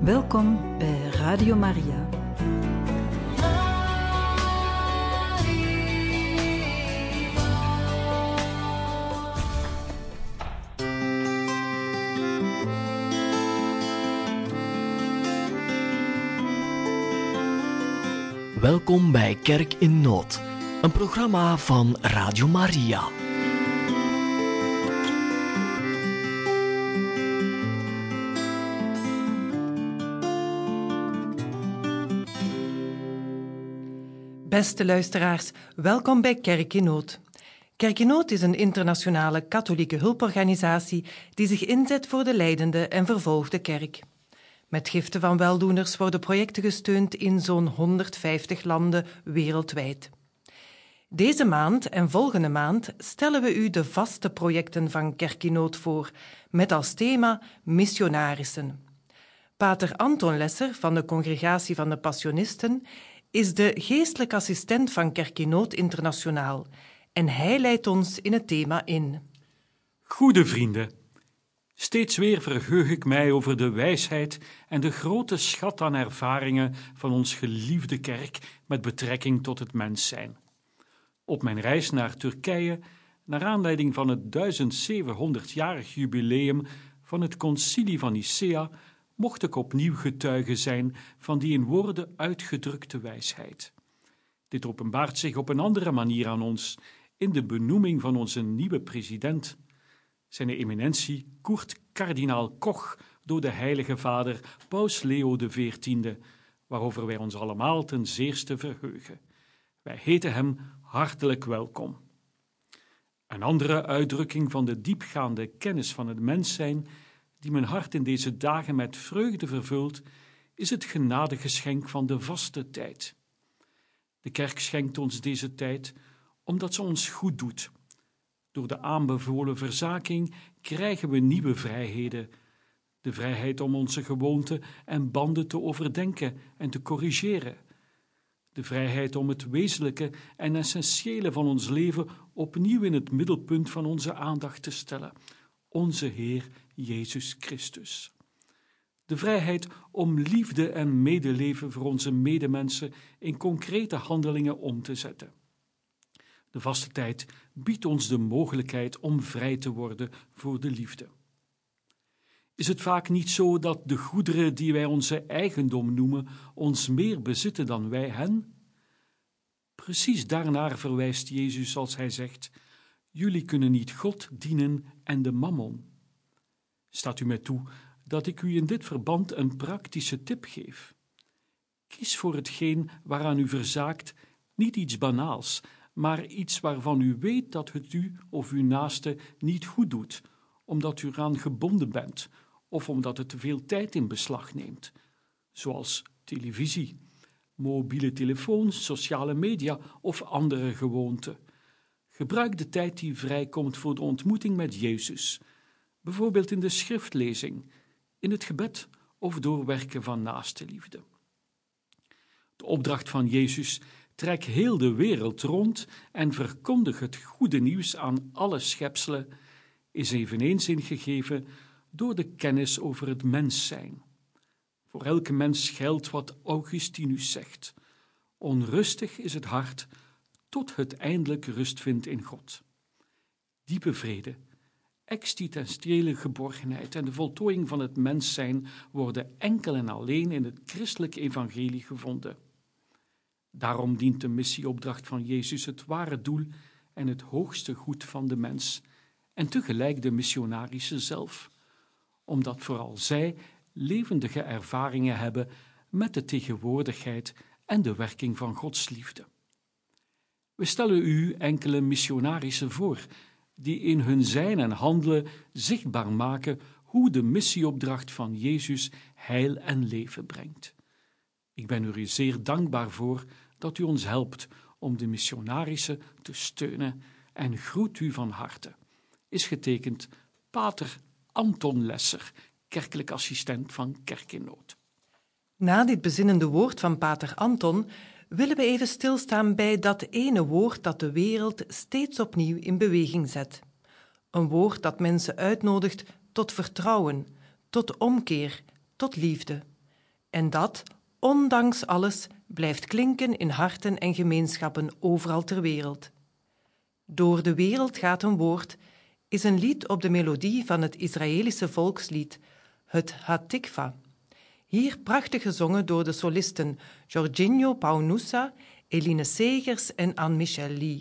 Welkom bij Radio Maria. Welkom bij Kerk in Nood, een programma van Radio Maria. Beste luisteraars, welkom bij Kerk in Nood. Kerk in Nood is een internationale katholieke hulporganisatie die zich inzet voor de lijdende en vervolgde kerk. Met giften van weldoeners worden projecten gesteund in zo'n 150 landen wereldwijd. Deze maand en volgende maand stellen we u de vaste projecten van Kerk in Nood voor, met als thema missionarissen. Pater Anton Lesser van de Congregatie van de Passionisten is de geestelijk assistent van Kerk in Nood Internationaal en hij leidt ons in het thema in. Goede vrienden, steeds weer verheug ik mij over de wijsheid en de grote schat aan ervaringen van ons geliefde kerk met betrekking tot het mens zijn. Op mijn reis naar Turkije, naar aanleiding van het 1700-jarig jubileum van het Concilie van Nicea, mocht ik opnieuw getuige zijn van die in woorden uitgedrukte wijsheid. Dit openbaart zich op een andere manier aan ons in de benoeming van onze nieuwe president, zijn eminentie Kurt kardinaal Koch door de heilige vader Paus Leo XIV, waarover wij ons allemaal ten zeerste verheugen. Wij heten hem hartelijk welkom. Een andere uitdrukking van de diepgaande kennis van het mens zijn die mijn hart in deze dagen met vreugde vervult, is het genadegeschenk van de vaste tijd. De kerk schenkt ons deze tijd omdat ze ons goed doet. Door de aanbevolen verzaking krijgen we nieuwe vrijheden. De vrijheid om onze gewoonten en banden te overdenken en te corrigeren. De vrijheid om het wezenlijke en essentiële van ons leven opnieuw in het middelpunt van onze aandacht te stellen. Onze Heer Jezus Christus. De vrijheid om liefde en medeleven voor onze medemensen in concrete handelingen om te zetten. De vaste tijd biedt ons de mogelijkheid om vrij te worden voor de liefde. Is het vaak niet zo dat de goederen die wij onze eigendom noemen ons meer bezitten dan wij hen? Precies daarnaar verwijst Jezus als hij zegt: jullie kunnen niet God dienen en de mammon. Staat u mij toe dat ik u in dit verband een praktische tip geef? Kies voor hetgeen waaraan u verzaakt niet iets banaals, maar iets waarvan u weet dat het u of uw naaste niet goed doet, omdat u eraan gebonden bent of omdat het te veel tijd in beslag neemt, zoals televisie, mobiele telefoons, sociale media of andere gewoonten. Gebruik de tijd die vrijkomt voor de ontmoeting met Jezus, bijvoorbeeld in de schriftlezing, in het gebed of door werken van naastenliefde. De opdracht van Jezus: trek heel de wereld rond en verkondig het goede nieuws aan alle schepselen, is eveneens ingegeven door de kennis over het mens zijn. Voor elke mens geldt wat Augustinus zegt: onrustig is het hart, tot het eindelijk rust vindt in God. Diepe vrede, existentiële geborgenheid en de voltooiing van het mens zijn worden enkel en alleen in het christelijke evangelie gevonden. Daarom dient de missieopdracht van Jezus het ware doel en het hoogste goed van de mens en tegelijk de missionarissen zelf, omdat vooral zij levendige ervaringen hebben met de tegenwoordigheid en de werking van Gods liefde. We stellen u enkele missionarissen voor, die in hun zijn en handelen zichtbaar maken hoe de missieopdracht van Jezus heil en leven brengt. Ik ben er u zeer dankbaar voor dat u ons helpt om de missionarissen te steunen en groet u van harte. Is getekend Pater Anton Lesser, kerkelijk assistent van Kerk in Nood. Na dit bezinnende woord van Pater Anton willen we even stilstaan bij dat ene woord dat de wereld steeds opnieuw in beweging zet. Een woord dat mensen uitnodigt tot vertrouwen, tot omkeer, tot liefde. En dat, ondanks alles, blijft klinken in harten en gemeenschappen overal ter wereld. Door de wereld gaat een woord is een lied op de melodie van het Israëlische volkslied, het Hatikva. Hier prachtig gezongen door de solisten Jorginho Paunusa, Eline Segers en Anne-Michel Lee.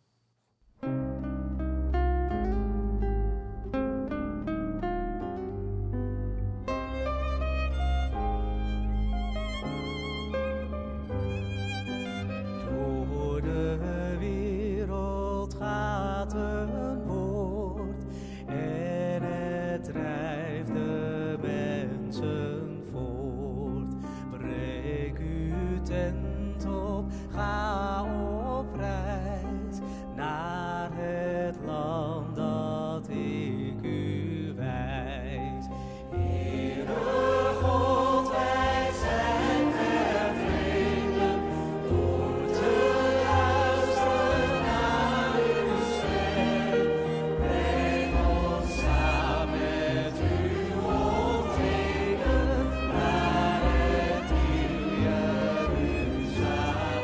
Door de wereld gaat een woord en het drijft de mensen voort. Breek uw tent op, ga op reis naar het land dat ik u wijs. Heere God, wij zijn vervreemden door te luisteren naar uw stem. Breng ons samen met u ontheven naar het nieuw Jeruzalem.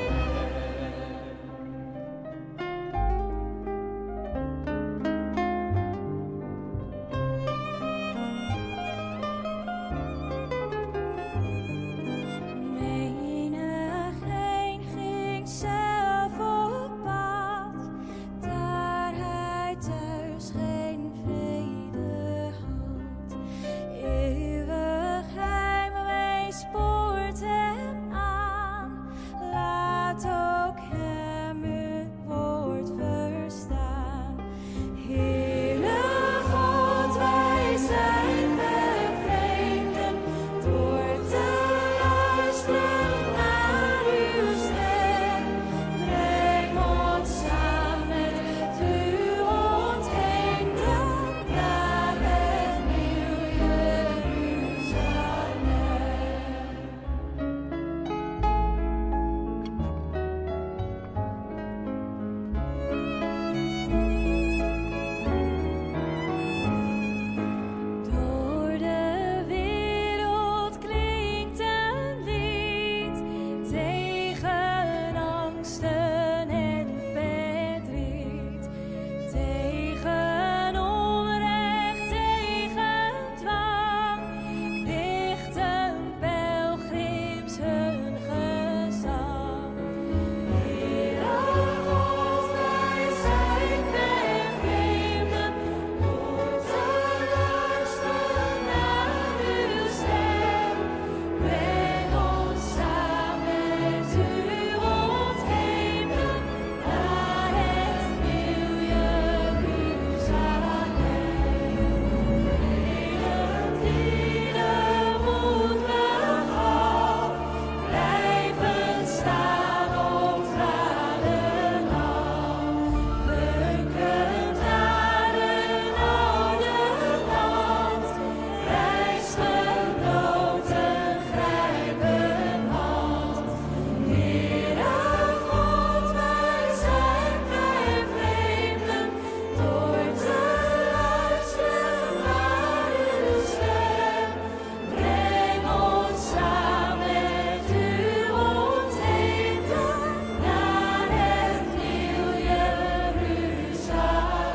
Menigeen ging zelf op pad, daar hij thuis geen vrede had. Eeuwig heimwee spoort hem aan, laat ook hem uw woord verstaan. Heere God, wij zijn bevreemden door te luisteren naar uw stem. Breng ons samen met u ontheemden naar het nieuw Jeruzalem. Door de wereld klinkt een lied tegen angsten en verdriet, tegen onrecht, tegen dwang, dichten pelgrims hun gezang. Heere God, wij zijn vervreemden door te luisteren naar uw stem. Breng ons samen met u ontheemden naar het nieuw Jeruzalem. Vele dieren moet begraaf, blijven staan op tranen af. Bunkend naar een oude land, reisgenoten grijpen hand. Heere God, wij zijn vervreemden door te luisteren naar uw stem. Breng ons samen met u ontheemden naar het nieuw Jeruzalem.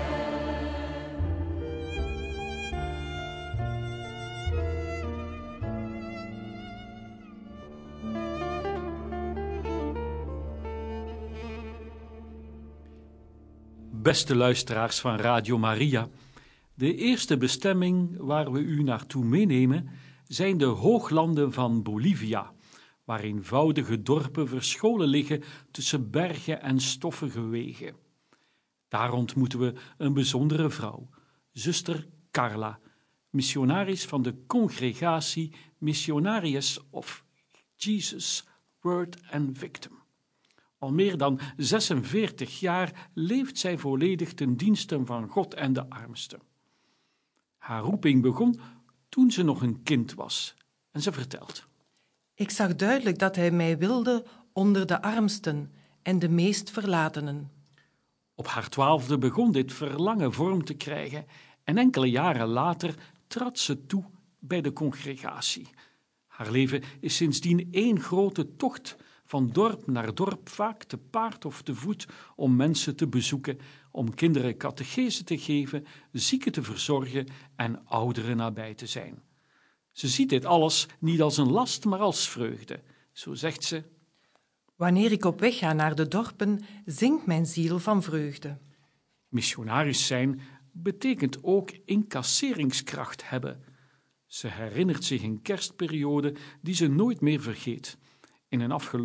Beste luisteraars van Radio Maria, de eerste bestemming waar we u naartoe meenemen zijn de hooglanden van Bolivia, waar eenvoudige dorpen verscholen liggen tussen bergen en stoffige wegen. Daar ontmoeten we een bijzondere vrouw, zuster Carla, missionaris van de congregatie Missionaries of Jesus, Word and Victim. Al meer dan 46 jaar leeft zij volledig ten dienste van God en de armsten. Haar roeping begon toen ze nog een kind was en ze vertelt: Ik zag duidelijk dat hij mij wilde onder de armsten en de meest verlatenen. Op haar 12e begon dit verlangen vorm te krijgen en enkele jaren later trad ze toe bij de congregatie. Haar leven is sindsdien één grote tocht, van dorp naar dorp, vaak te paard of te voet, om mensen te bezoeken, om kinderen catechese te geven, zieken te verzorgen en ouderen nabij te zijn. Ze ziet dit alles niet als een last, maar als vreugde. Zo zegt ze: Wanneer ik op weg ga naar de dorpen, zingt mijn ziel van vreugde. Missionaris zijn betekent ook incasseringskracht hebben. Ze herinnert zich een kerstperiode die ze nooit meer vergeet. In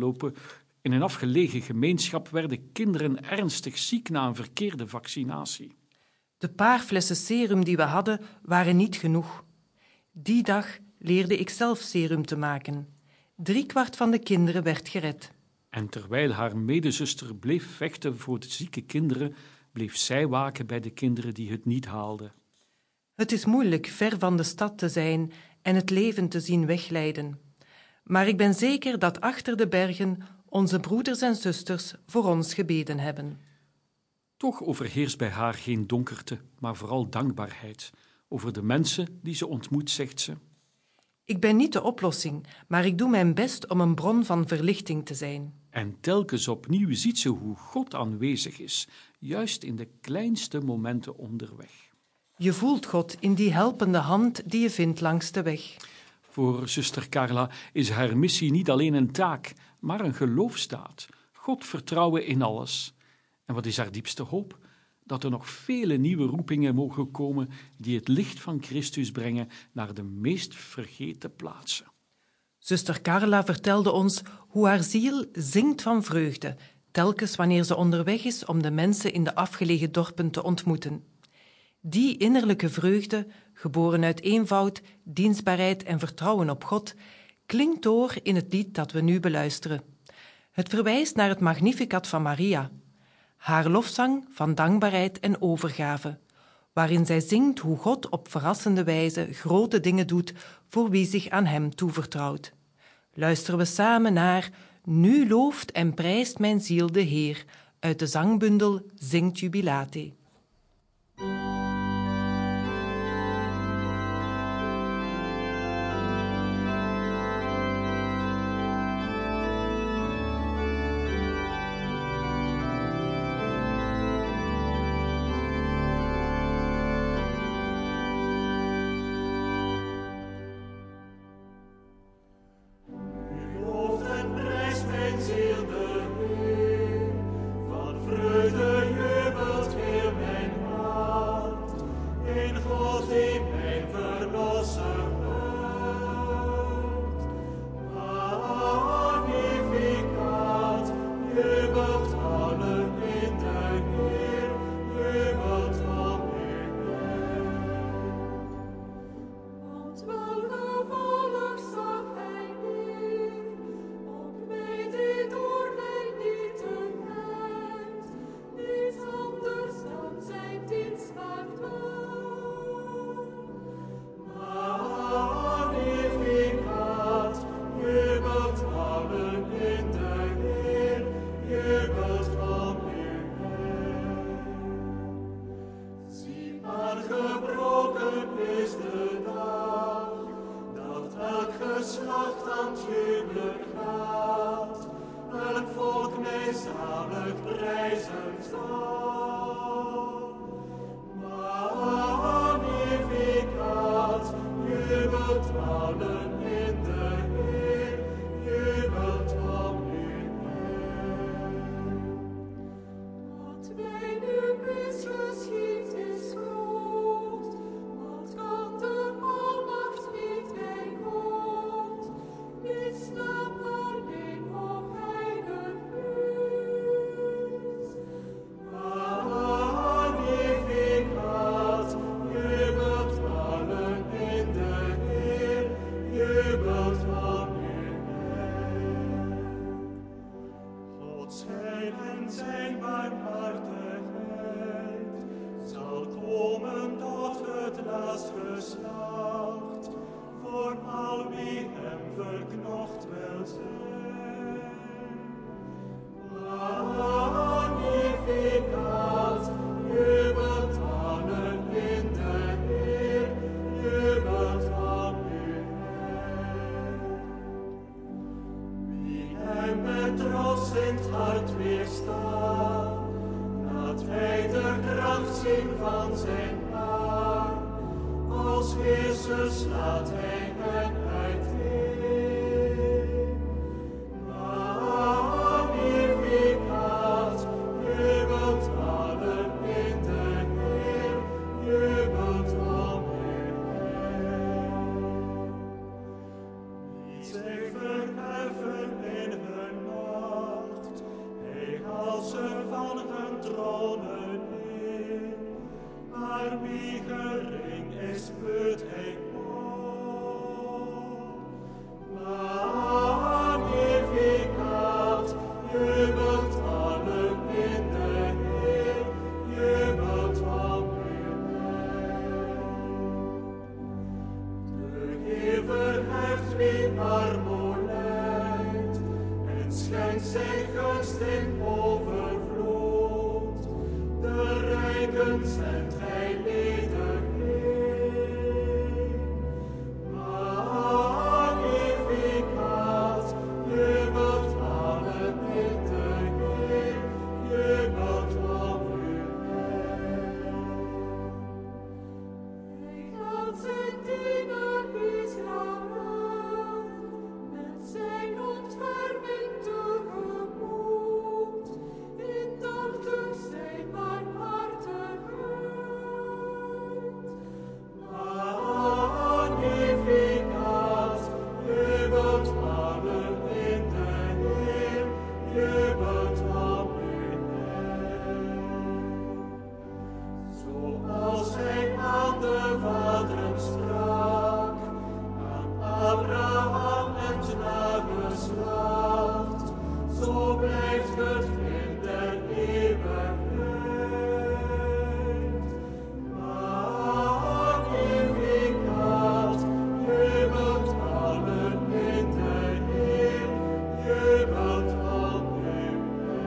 een afgelegen gemeenschap werden kinderen ernstig ziek na een verkeerde vaccinatie. De paar flessen serum die we hadden, waren niet genoeg. Die dag leerde ik zelf serum te maken. 3/4 van de kinderen werd gered. En terwijl haar medezuster bleef vechten voor de zieke kinderen, bleef zij waken bij de kinderen die het niet haalden. Het is moeilijk ver van de stad te zijn en het leven te zien wegleiden. Maar ik ben zeker dat achter de bergen onze broeders en zusters voor ons gebeden hebben. Toch overheerst bij haar geen donkerte, maar vooral dankbaarheid. Over de mensen die ze ontmoet, zegt ze: Ik ben niet de oplossing, maar ik doe mijn best om een bron van verlichting te zijn. En telkens opnieuw ziet ze hoe God aanwezig is, juist in de kleinste momenten onderweg. Je voelt God in die helpende hand die je vindt langs de weg. Voor zuster Carla is haar missie niet alleen een taak, maar een geloofsdaad. God vertrouwen in alles. En wat is haar diepste hoop? Dat er nog vele nieuwe roepingen mogen komen die het licht van Christus brengen naar de meest vergeten plaatsen. Zuster Carla vertelde ons hoe haar ziel zingt van vreugde, telkens wanneer ze onderweg is om de mensen in de afgelegen dorpen te ontmoeten. Die innerlijke vreugde, geboren uit eenvoud, dienstbaarheid en vertrouwen op God, klinkt door in het lied dat we nu beluisteren. Het verwijst naar het Magnificat van Maria, haar lofzang van dankbaarheid en overgave, waarin zij zingt hoe God op verrassende wijze grote dingen doet voor wie zich aan hem toevertrouwt. Luisteren we samen naar Nu looft en prijst mijn ziel de Heer, uit de zangbundel Zingt Jubilate. Looft en prijst mijn ziel de Heer, van vreugde jubelt heel mijn hart, in God die mijn verlosser wordt. Magnificat, jubelt allen in de Heer, jubelt om u heen. Want welgevallig zag hij neer op mij die door mij niet te leidt, niets anders dan zijn dienstmaagd wordt. Magnificat, jubelt allen in de Heer, jubelt om u heen. Zie maar gebroken is de dag, dat elk geslacht aan het jubelen gaat, elk volk mij zalig prijzen zal. Magnificat, jubelt allen in de Heer, jubelt om u heen. Wat mij nu is geschied is groot, wat kan de almacht niet bij God? Niets dan alleen op heilig is. Tussen slaat hij hen uiteen. Magnificat, jubelt allen in de Heer, jubelt om u heen. Wie zich verheffen in hun macht, hij haalt ze van hun tronen in. Maar wie gering is, put hij op. Magnificat, jubelt allen in de Heer, jubelt om u heen. De Heer verheft wie armoe lijdt, en schenkt zijn gunst in overvloed. De rijken zendt hij ledig heen. Magnificat, jubelt allen in de Heer, jubelt om u heen. Hij gaat zijn dienaar Israël, met zijn ontferming tegemoet, indachtig zijn barmhartigheid. Magnificat, jubelt allen in de Heer, jubelt om u heen. Zoals hij aan de vaderen sprak, aan Abraham en nageslacht, zo blijft het in der eeuwigheid. Magnificat, jubelt allen in de Heer, jubelt om u heen.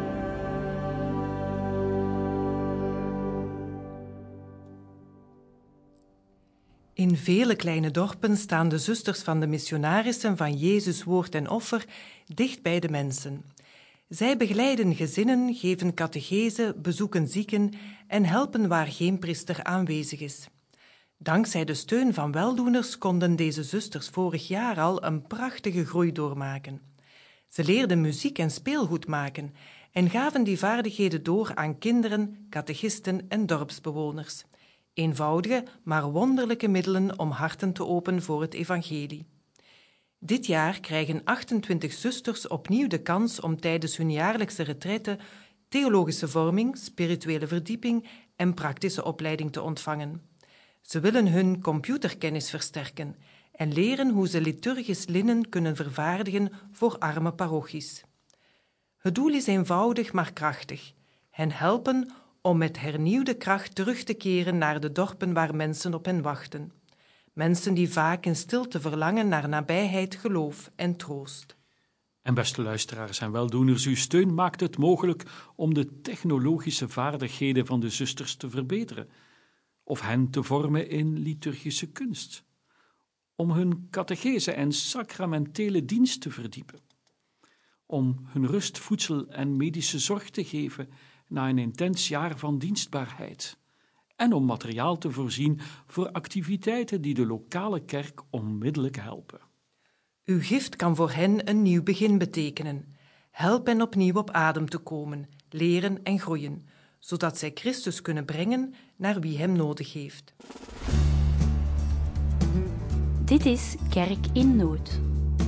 In vele kleine dorpen staan de zusters van de missionarissen van Jezus Woord en Offer dicht bij de mensen. Zij begeleiden gezinnen, geven catechese, bezoeken zieken en helpen waar geen priester aanwezig is. Dankzij de steun van weldoeners konden deze zusters vorig jaar al een prachtige groei doormaken. Ze leerden muziek en speelgoed maken en gaven die vaardigheden door aan kinderen, catechisten en dorpsbewoners. Eenvoudige, maar wonderlijke middelen om harten te openen voor het evangelie. Dit jaar krijgen 28 zusters opnieuw de kans om tijdens hun jaarlijkse retraite theologische vorming, spirituele verdieping en praktische opleiding te ontvangen. Ze willen hun computerkennis versterken en leren hoe ze liturgisch linnen kunnen vervaardigen voor arme parochies. Het doel is eenvoudig maar krachtig: hen helpen om met hernieuwde kracht terug te keren naar de dorpen waar mensen op hen wachten. Mensen die vaak in stilte verlangen naar nabijheid, geloof en troost. En beste luisteraars en weldoeners, uw steun maakt het mogelijk om de technologische vaardigheden van de zusters te verbeteren, of hen te vormen in liturgische kunst, om hun catechese en sacramentele dienst te verdiepen, om hun rust, voedsel en medische zorg te geven na een intens jaar van dienstbaarheid, en om materiaal te voorzien voor activiteiten die de lokale kerk onmiddellijk helpen. Uw gift kan voor hen een nieuw begin betekenen. Help hen opnieuw op adem te komen, leren en groeien, zodat zij Christus kunnen brengen naar wie hem nodig heeft. Dit is Kerk in Nood.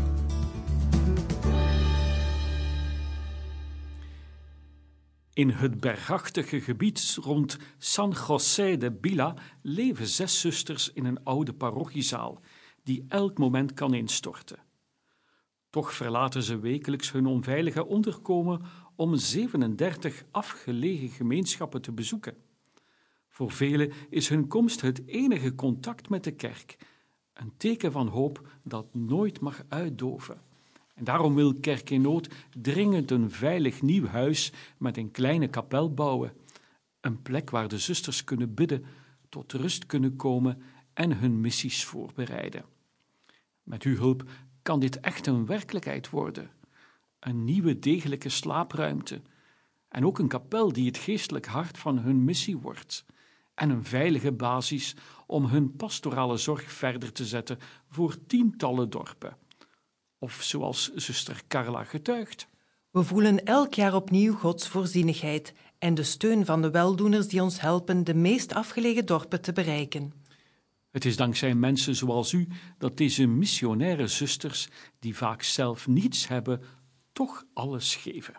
In het bergachtige gebied rond San José de Bila leven 6 zusters in een oude parochiezaal die elk moment kan instorten. Toch verlaten ze wekelijks hun onveilige onderkomen om 37 afgelegen gemeenschappen te bezoeken. Voor velen is hun komst het enige contact met de kerk, een teken van hoop dat nooit mag uitdoven. En daarom wil Kerk in Nood dringend een veilig nieuw huis met een kleine kapel bouwen. Een plek waar de zusters kunnen bidden, tot rust kunnen komen en hun missies voorbereiden. Met uw hulp kan dit echt een werkelijkheid worden. Een nieuwe degelijke slaapruimte. En ook een kapel die het geestelijk hart van hun missie wordt. En een veilige basis om hun pastorale zorg verder te zetten voor tientallen dorpen. Of zoals zuster Carla getuigt. We voelen elk jaar opnieuw Gods voorzienigheid en de steun van de weldoeners die ons helpen de meest afgelegen dorpen te bereiken. Het is dankzij mensen zoals u dat deze missionaire zusters, die vaak zelf niets hebben, toch alles geven.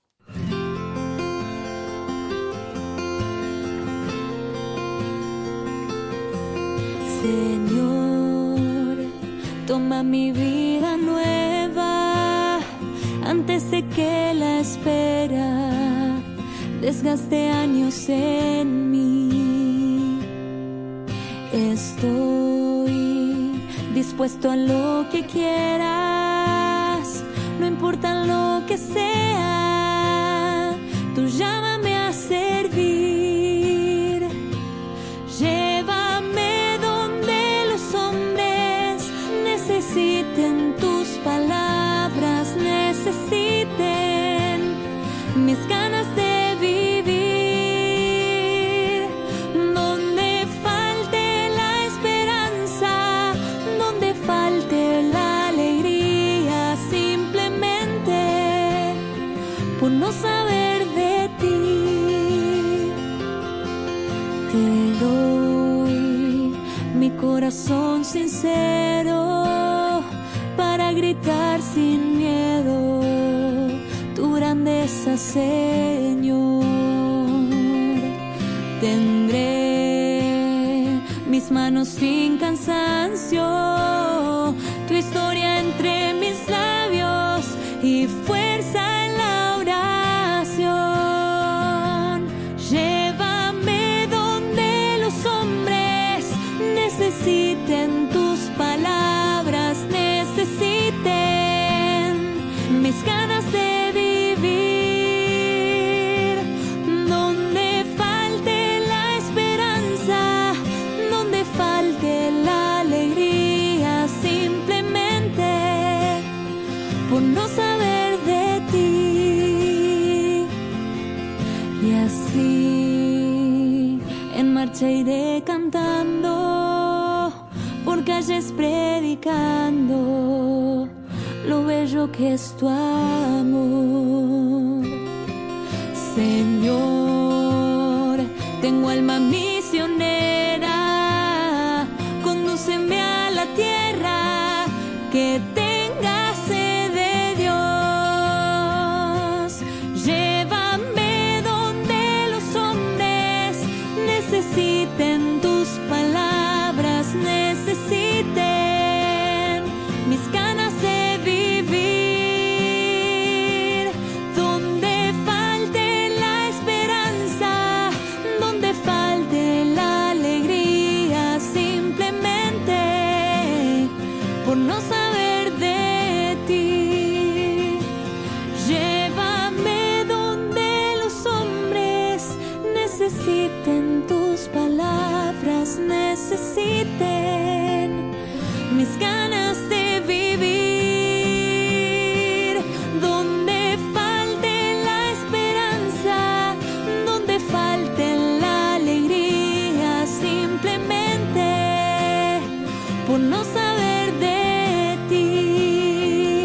Señor, toma mi vida nueva antes de que la espera desgaste años en mí. Estoy dispuesto a lo que quieras, no importa lo que sea, tú llámame a servir. Llévame donde los hombres necesiten tus palabras, necesiten mis ganas de vivir. Donde falte la esperanza, donde falte la alegría, simplemente por no saber de ti. Te doy mi corazón sincero para gritar sin miedo tu grandeza, Señor. Tendré mis manos sin cansancio, tu historia entre mis labios y fuerza en la oración. Llévame donde los hombres necesiten tus palabras, necesiten mis ganas de vivir. Donde falte la esperanza, donde falte la alegría, simplemente por no saber de ti. Y así en marcha iré cantando, por calles predicando lo bello que es tu amor. Señor, tengo alma misionera, condúceme a la tierra que tenga sed de Dios. Llévame donde los hombres necesiten tus palabras, necesiten mis ganas de vivir. Donde falte la esperanza, donde falte la alegría, simplemente por no saber de ti. Llévame donde los hombres necesiten tus palabras, necesiten mis ganas de vivir. Donde falte la esperanza, donde falte la alegría, simplemente por no saber de ti.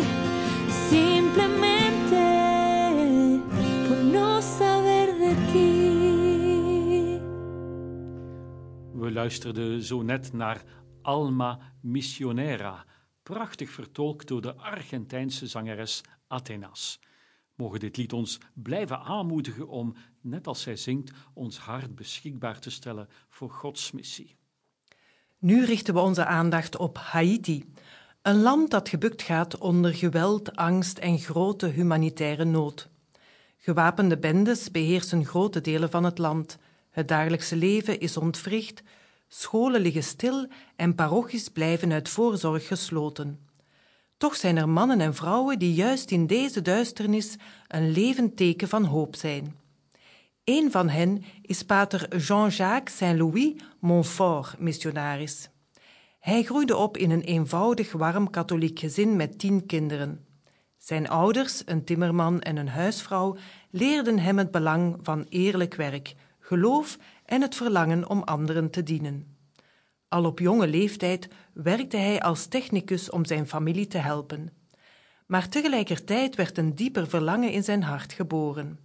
Simplemente por no saber de ti. We luisterden zo net naar Alma Missionera, prachtig vertolkt door de Argentijnse zangeres Atenas. Mogen dit lied ons blijven aanmoedigen om, net als zij zingt, ons hart beschikbaar te stellen voor Gods missie. Nu richten we onze aandacht op Haiti, een land dat gebukt gaat onder geweld, angst en grote humanitaire nood. Gewapende bendes beheersen grote delen van het land. Het dagelijkse leven is ontwricht, scholen liggen stil en parochies blijven uit voorzorg gesloten. Toch zijn er mannen en vrouwen die juist in deze duisternis een levend teken van hoop zijn. Een van hen is pater Jean-Jacques Saint-Louis Montfort, missionaris. Hij groeide op in een eenvoudig, warm katholiek gezin met 10 kinderen. Zijn ouders, een timmerman en een huisvrouw, leerden hem het belang van eerlijk werk, geloof en het verlangen om anderen te dienen. Al op jonge leeftijd werkte hij als technicus om zijn familie te helpen. Maar tegelijkertijd werd een dieper verlangen in zijn hart geboren.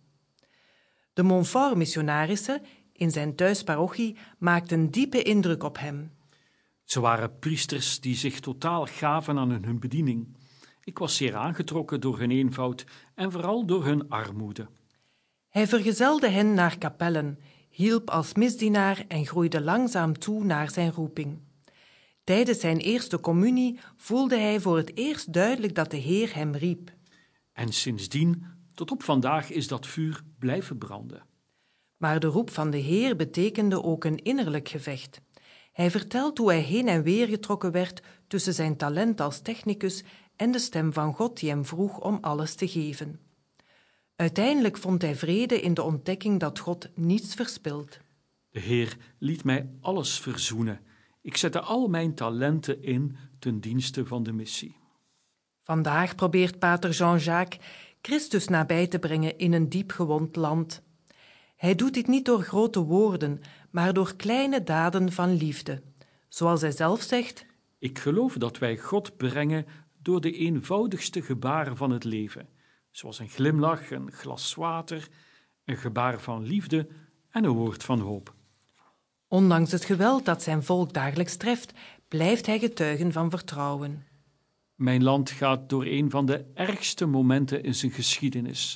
De Montfort-missionarissen in zijn thuisparochie maakten diepe indruk op hem. Ze waren priesters die zich totaal gaven aan hun bediening. Ik was zeer aangetrokken door hun eenvoud en vooral door hun armoede. Hij vergezelde hen naar kapellen, hielp als misdienaar en groeide langzaam toe naar zijn roeping. Tijdens zijn eerste communie voelde hij voor het eerst duidelijk dat de Heer hem riep. En sindsdien, tot op vandaag, is dat vuur blijven branden. Maar de roep van de Heer betekende ook een innerlijk gevecht. Hij vertelt hoe hij heen en weer getrokken werd tussen zijn talent als technicus en de stem van God die hem vroeg om alles te geven. Uiteindelijk vond hij vrede in de ontdekking dat God niets verspilt. De Heer liet mij alles verzoenen. Ik zette al mijn talenten in ten dienste van de missie. Vandaag probeert pater Jean-Jacques Christus nabij te brengen in een diep gewond land. Hij doet dit niet door grote woorden, maar door kleine daden van liefde. Zoals hij zelf zegt: Ik geloof dat wij God brengen door de eenvoudigste gebaren van het leven, zoals een glimlach, een glas water, een gebaar van liefde en een woord van hoop. Ondanks het geweld dat zijn volk dagelijks treft, blijft hij getuigen van vertrouwen. Mijn land gaat door een van de ergste momenten in zijn geschiedenis.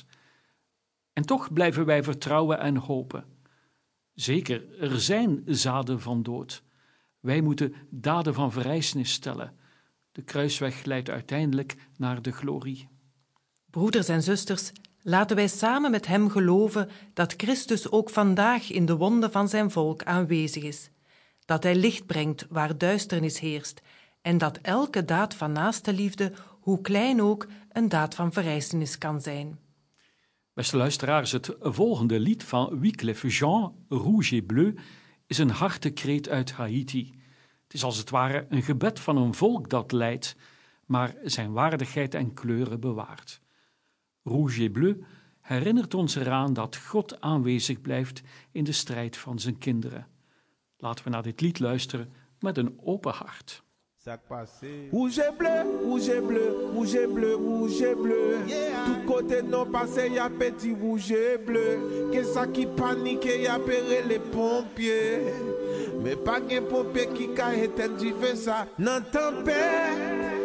En toch blijven wij vertrouwen en hopen. Zeker, er zijn zaden van dood. Wij moeten daden van verrijzenis stellen. De kruisweg leidt uiteindelijk naar de glorie. Broeders en zusters, laten wij samen met hem geloven dat Christus ook vandaag in de wonden van zijn volk aanwezig is. Dat hij licht brengt waar duisternis heerst en dat elke daad van naaste liefde, hoe klein ook, een daad van verrijzenis kan zijn. Beste luisteraars, het volgende lied van Wyclef Jean, Rouge et Bleu, is een hartekreet uit Haïti. Het is als het ware een gebed van een volk dat lijdt, maar zijn waardigheid en kleuren bewaart. Rouge et Bleu herinnert ons eraan dat God aanwezig blijft in de strijd van zijn kinderen. Laten we naar dit lied luisteren met een open hart. Rouge et bleu, rouge et bleu, rouge et bleu, rouge et bleu. Tout côté non passé y a petit rouge et bleu. Qu'est ça qui panique y a péré les pompiers. Mais pas qu'un pompier qui a éteint du feu ça. Non tempête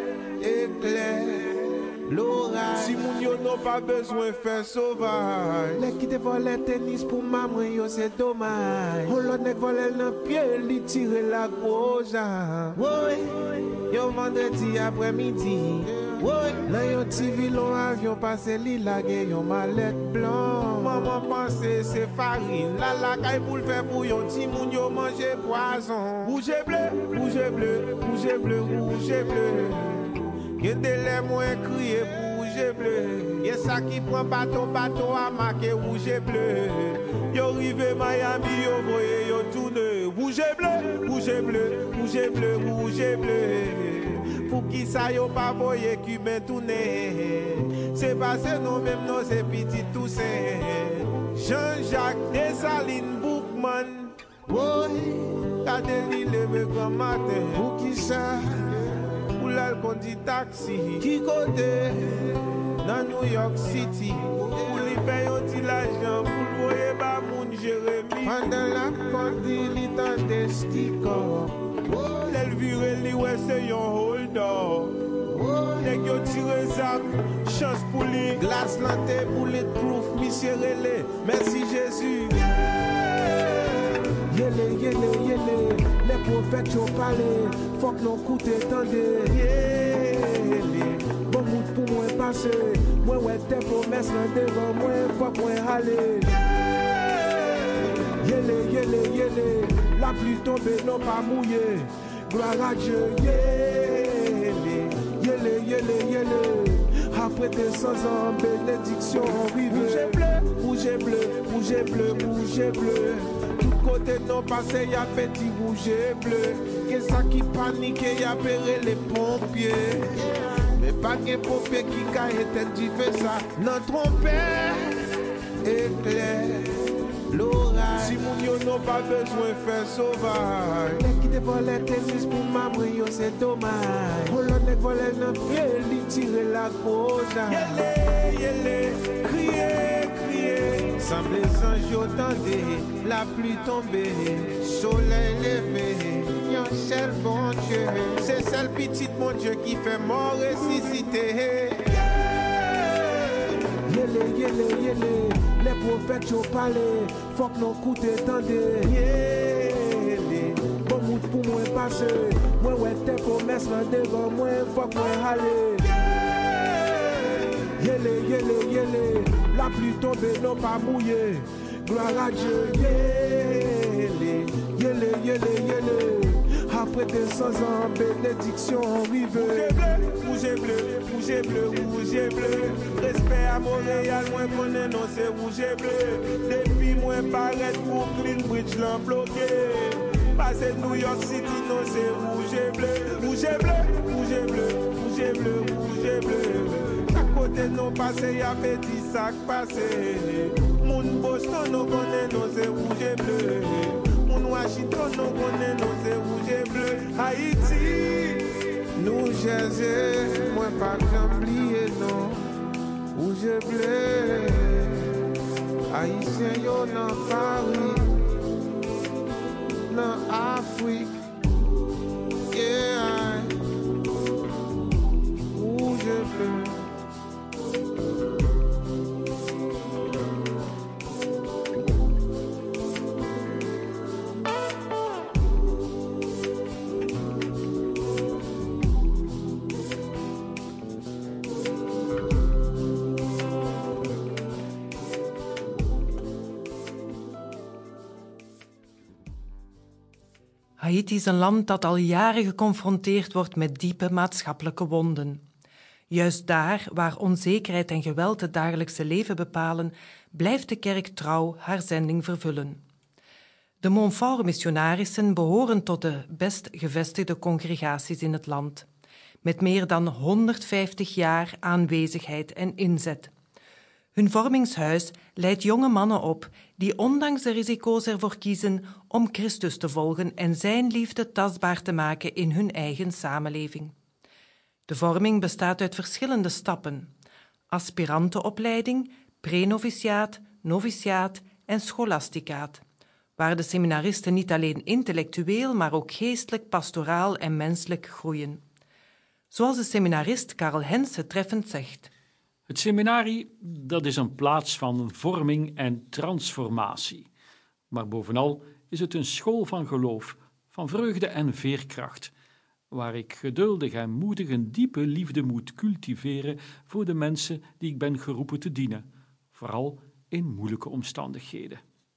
éclair. Si moun yo n'ont pas besoin faire sauvage. Les qui te volent tennis pour maman yo c'est dommage. On l'autre nek volent dans pied li tire la gauche. Oui, yo vendredi après-midi. Oui, là yo ti vilon avion passé li lage yon mallette blanc. Maman pense c'est farine. La caille pour le faire bouillon. Ti moun yo manger poison. Rouge et bleu, rouge et bleu, rouge et bleu, rouge et bleu. Y'en de les moins criés pour rouge et bleu. Y'en ça qui prend bateau à marquer rouge et bleu. Yo rive Miami, yo voye, yo tourne. Rouge et bleu, rouge et bleu, rouge et bleu, rouge et bleu. Pour qui ça yo pas voye cubain tourner. C'est passé non même non c'est petit Toussaint. Jean-Jacques Dessalines Boukman. Oui, gardez l'île le grand matin. Pour qui ça? Pour l'alcool du taxi. Qui côté? Dans New York City. Pour lui payer un petit l'argent. Pour voyer ba moun Jérémy. Pendant la côte il est des stickers. L'elvire li ouais c'est yon hold-up. Nèg yo tire zak. Chance pour lui. Glace lante bulletproof. Monsieur Relé. Merci Jésus. Yele, yele, yele, les prophètes ont parlé, faut que l'on coûte tendez. Yele, bon mood pour moi passer, moi ouais tes promesses là devant moi, faut que moi aller. Yele, yele, yele, la pluie tombe non pas mouillé, gloire à Dieu. Yele, yele, yele, yele, après 200 ans, bénédiction arrive. Rouge et bleu, rouge et bleu, rouge et bleu, rouge et bleu. Côté non passé y a petit rouge et bleu. Qu'est-ce ça qui panique y a péré les pompiers. Mais pas qu'un pompier qui a éteint du feu ça. Non trompette éclair l'orage. Si moun yo n'ont pas besoin faire sauvage. Nek qui te vole tennis pour m'abri yo c'est dommage. Kolon nek vole nan pied li tire la cosa. Yele, crier, crier. Semble sans yo tende, la pluie tombée, soleil levé. Yon seul bon Dieu, c'est seul petit mon Dieu qui fait mort ressusciter. Yele, les prophètes yo parlé, faut que nous coûte tendez. Yele, bon mout pour moi passer, moi ouais tes promesses là devant moi, faut que moi aller. Yele, la pluie tombée non pas mouillée, gloire à Dieu. Yele, après 200 ans, bénédiction arrivée. Rouge bleu. Respect à Montréal, moi connais non c'est rouge et bleu. Depuis moi paraît Brooklyn Bridge l'en bloqué. Passé New York City, non c'est rouge et bleu. À côté non passé, y'a petit sac passé. Moun Boston, non connais non c'est rouge et bleu. Washington, nous connaissons nos rouge et bleu. Haïti, New Jersey, moi pas oublier non. Rouge et bleu. Haïtien yo dans Paris, dans Afrique. Yeah. Rouge et bleu. Haïti is een land dat al jaren geconfronteerd wordt met diepe maatschappelijke wonden. Juist daar, waar onzekerheid en geweld het dagelijkse leven bepalen, blijft de kerk trouw haar zending vervullen. De Montfort-missionarissen behoren tot de best gevestigde congregaties in het land, met meer dan 150 jaar aanwezigheid en inzet. Hun vormingshuis leidt jonge mannen op die ondanks de risico's ervoor kiezen om Christus te volgen en zijn liefde tastbaar te maken in hun eigen samenleving. De vorming bestaat uit verschillende stappen: aspirantenopleiding, prenoviciaat, noviciaat en scholasticaat, waar de seminaristen niet alleen intellectueel, maar ook geestelijk, pastoraal en menselijk groeien. Zoals de seminarist Karl Hense treffend zegt: Het seminarie, dat is een plaats van vorming en transformatie. Maar bovenal is het een school van geloof, van vreugde en veerkracht, waar ik geduldig en moedig een diepe liefde moet cultiveren voor de mensen die ik ben geroepen te dienen, vooral in moeilijke omstandigheden.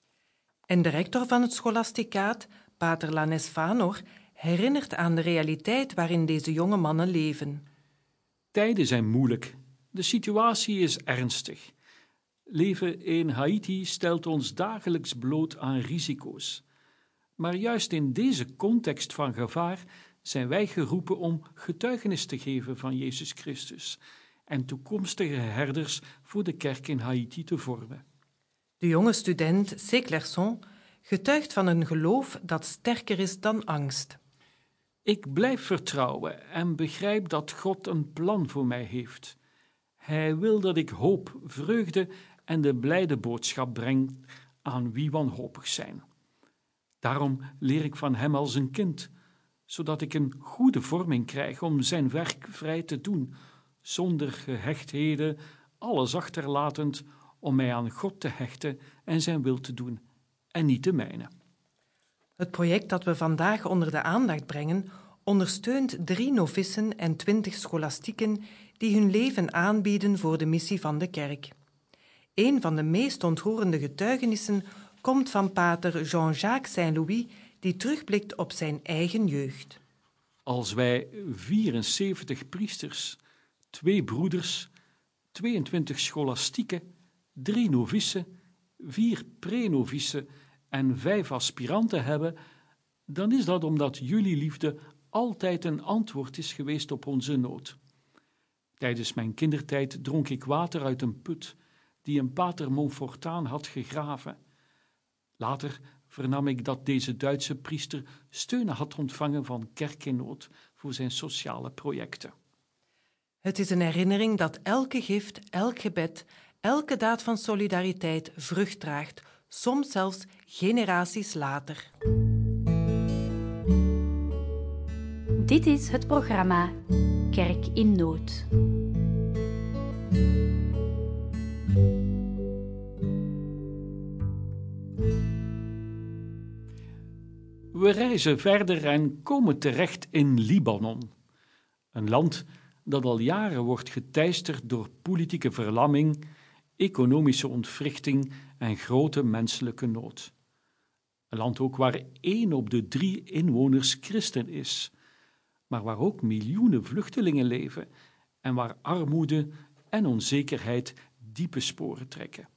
En de rector van het scholasticaat, pater Lanes Vanor, herinnert aan de realiteit waarin deze jonge mannen leven. Tijden zijn moeilijk. De situatie is ernstig. Leven in Haïti stelt ons dagelijks bloot aan risico's. Maar juist in deze context van gevaar zijn wij geroepen om getuigenis te geven van Jezus Christus en toekomstige herders voor de kerk in Haïti te vormen. De jonge student Séclerson getuigt van een geloof dat sterker is dan angst. Ik blijf vertrouwen en begrijp dat God een plan voor mij heeft. Hij wil dat ik hoop, vreugde en de blijde boodschap breng aan wie wanhopig zijn. Daarom leer ik van hem als een kind, zodat ik een goede vorming krijg om zijn werk vrij te doen, zonder gehechtheden, alles achterlatend om mij aan God te hechten en zijn wil te doen, en niet de mijne. Het project dat we vandaag onder de aandacht brengen ondersteunt 3 novissen en 20 scholastieken die hun leven aanbieden voor de missie van de kerk. Een van de meest ontroerende getuigenissen komt van pater Jean-Jacques Saint-Louis, die terugblikt op zijn eigen jeugd. Als wij 74 priesters, 2 broeders, 22 scholastieken, 3 novissen, 4 prenovissen en 5 aspiranten hebben, dan is dat omdat jullie liefde altijd een antwoord is geweest op onze nood. Tijdens mijn kindertijd dronk ik water uit een put die een pater Montfortaan had gegraven. Later vernam ik dat deze Duitse priester steun had ontvangen van Kerk in Nood voor zijn sociale projecten. Het is een herinnering dat elke gift, elk gebed, elke daad van solidariteit vrucht draagt, soms zelfs generaties later. Dit is het programma Kerk in Nood. We reizen verder en komen terecht in Libanon. Een land dat al jaren wordt geteisterd door politieke verlamming, economische ontwrichting en grote menselijke nood. Een land ook waar 1 op de 3 inwoners christen is, maar waar ook miljoenen vluchtelingen leven en waar armoede en onzekerheid diepe sporen trekken.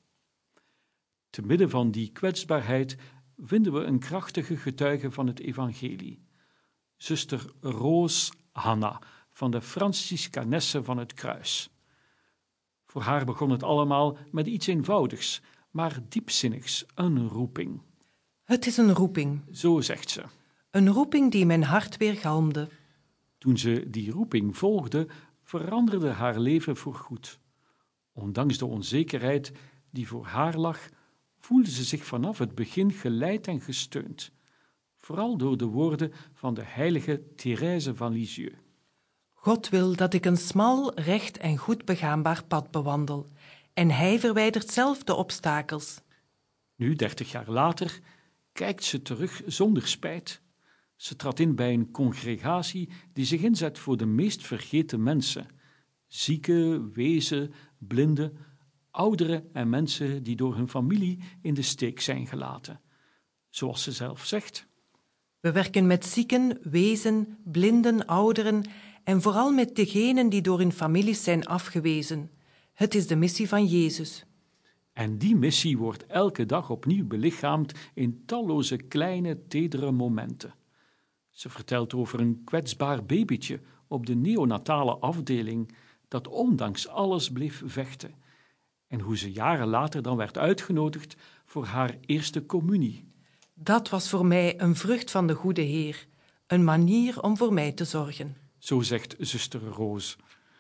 Te midden van die kwetsbaarheid vinden we een krachtige getuige van het evangelie, zuster Roos Hanna van de Franciscanessen van het Kruis. Voor haar begon het allemaal met iets eenvoudigs, maar diepzinnigs, een roeping. Het is een roeping. Zo zegt ze. Een roeping die mijn hart weergalmde. Toen ze die roeping volgde, veranderde haar leven voorgoed. Ondanks de onzekerheid die voor haar lag, voelde ze zich vanaf het begin geleid en gesteund, vooral door de woorden van de heilige Thérèse van Lisieux. God wil dat ik een smal, recht en goed begaanbaar pad bewandel, en hij verwijdert zelf de obstakels. Nu, 30 jaar later, kijkt ze terug zonder spijt. Ze trad in bij een congregatie die zich inzet voor de meest vergeten mensen, zieken, wezen, blinden, ouderen en mensen die door hun familie in de steek zijn gelaten. Zoals ze zelf zegt. We werken met zieken, wezen, blinden, ouderen en vooral met degenen die door hun families zijn afgewezen. Het is de missie van Jezus. En die missie wordt elke dag opnieuw belichaamd in talloze kleine, tedere momenten. Ze vertelt over een kwetsbaar babytje op de neonatale afdeling dat ondanks alles bleef vechten en hoe ze jaren later dan werd uitgenodigd voor haar eerste communie. Dat was voor mij een vrucht van de goede Heer, een manier om voor mij te zorgen. Zo zegt zuster Roos.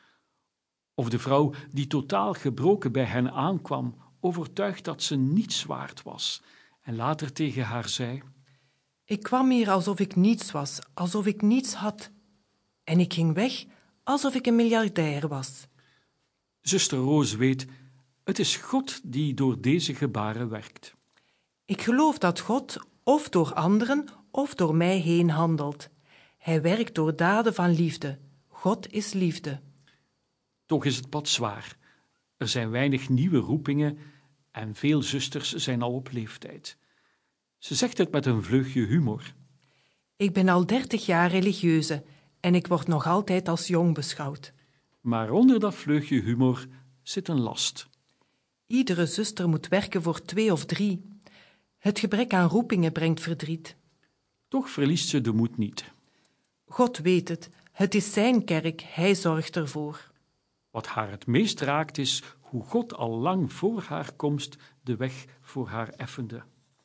Of de vrouw die totaal gebroken bij hen aankwam, overtuigd dat ze niets waard was en later tegen haar zei: Ik kwam hier alsof ik niets was, alsof ik niets had. En ik ging weg alsof ik een miljardair was. Zuster Roos weet, het is God die door deze gebaren werkt. Ik geloof dat God of door anderen of door mij heen handelt. Hij werkt door daden van liefde. God is liefde. Toch is het pad zwaar. Er zijn weinig nieuwe roepingen en veel zusters zijn al op leeftijd. Ze zegt het met een vleugje humor. Ik ben al 30 jaar religieuze en ik word nog altijd als jong beschouwd. Maar onder dat vleugje humor zit een last. Iedere zuster moet werken voor 2 of 3. Het gebrek aan roepingen brengt verdriet. Toch verliest ze de moed niet. God weet het. Het is zijn kerk. Hij zorgt ervoor. Wat haar het meest raakt is hoe God al lang voor haar komst de weg voor haar effende.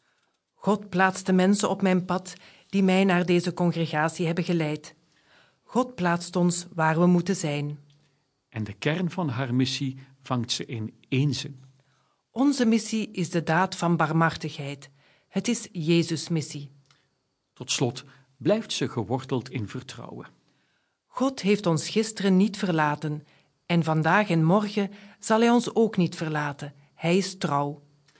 God plaatst de mensen op mijn pad die mij naar deze congregatie hebben geleid. God plaatst ons waar we moeten zijn. En de kern van haar missie vangt ze in 1 zin. Onze missie is de daad van barmhartigheid. Het is Jezus' missie. Tot slot blijft ze geworteld in vertrouwen. God heeft ons gisteren niet verlaten en vandaag en morgen zal hij ons ook niet verlaten. Hij is trouw.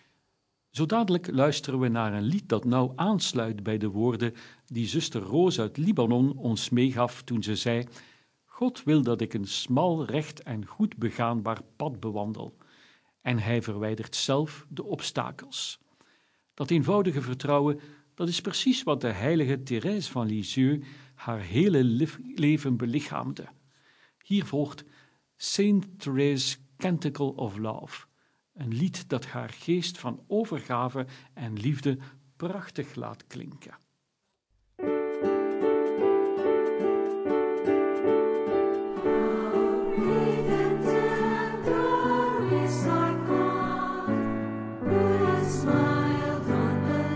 Zo dadelijk luisteren we naar een lied dat nauw aansluit bij de woorden die zuster Roos uit Libanon ons meegaf toen ze zei: God wil dat ik een smal, recht en goed begaanbaar pad bewandel. En hij verwijdert zelf de obstakels. Dat eenvoudige vertrouwen, dat is precies wat de heilige Thérèse van Lisieux haar hele leven belichaamde. Hier volgt Saint Therese Canticle of Love, een lied dat haar geest van overgave en liefde prachtig laat klinken. Smiled on the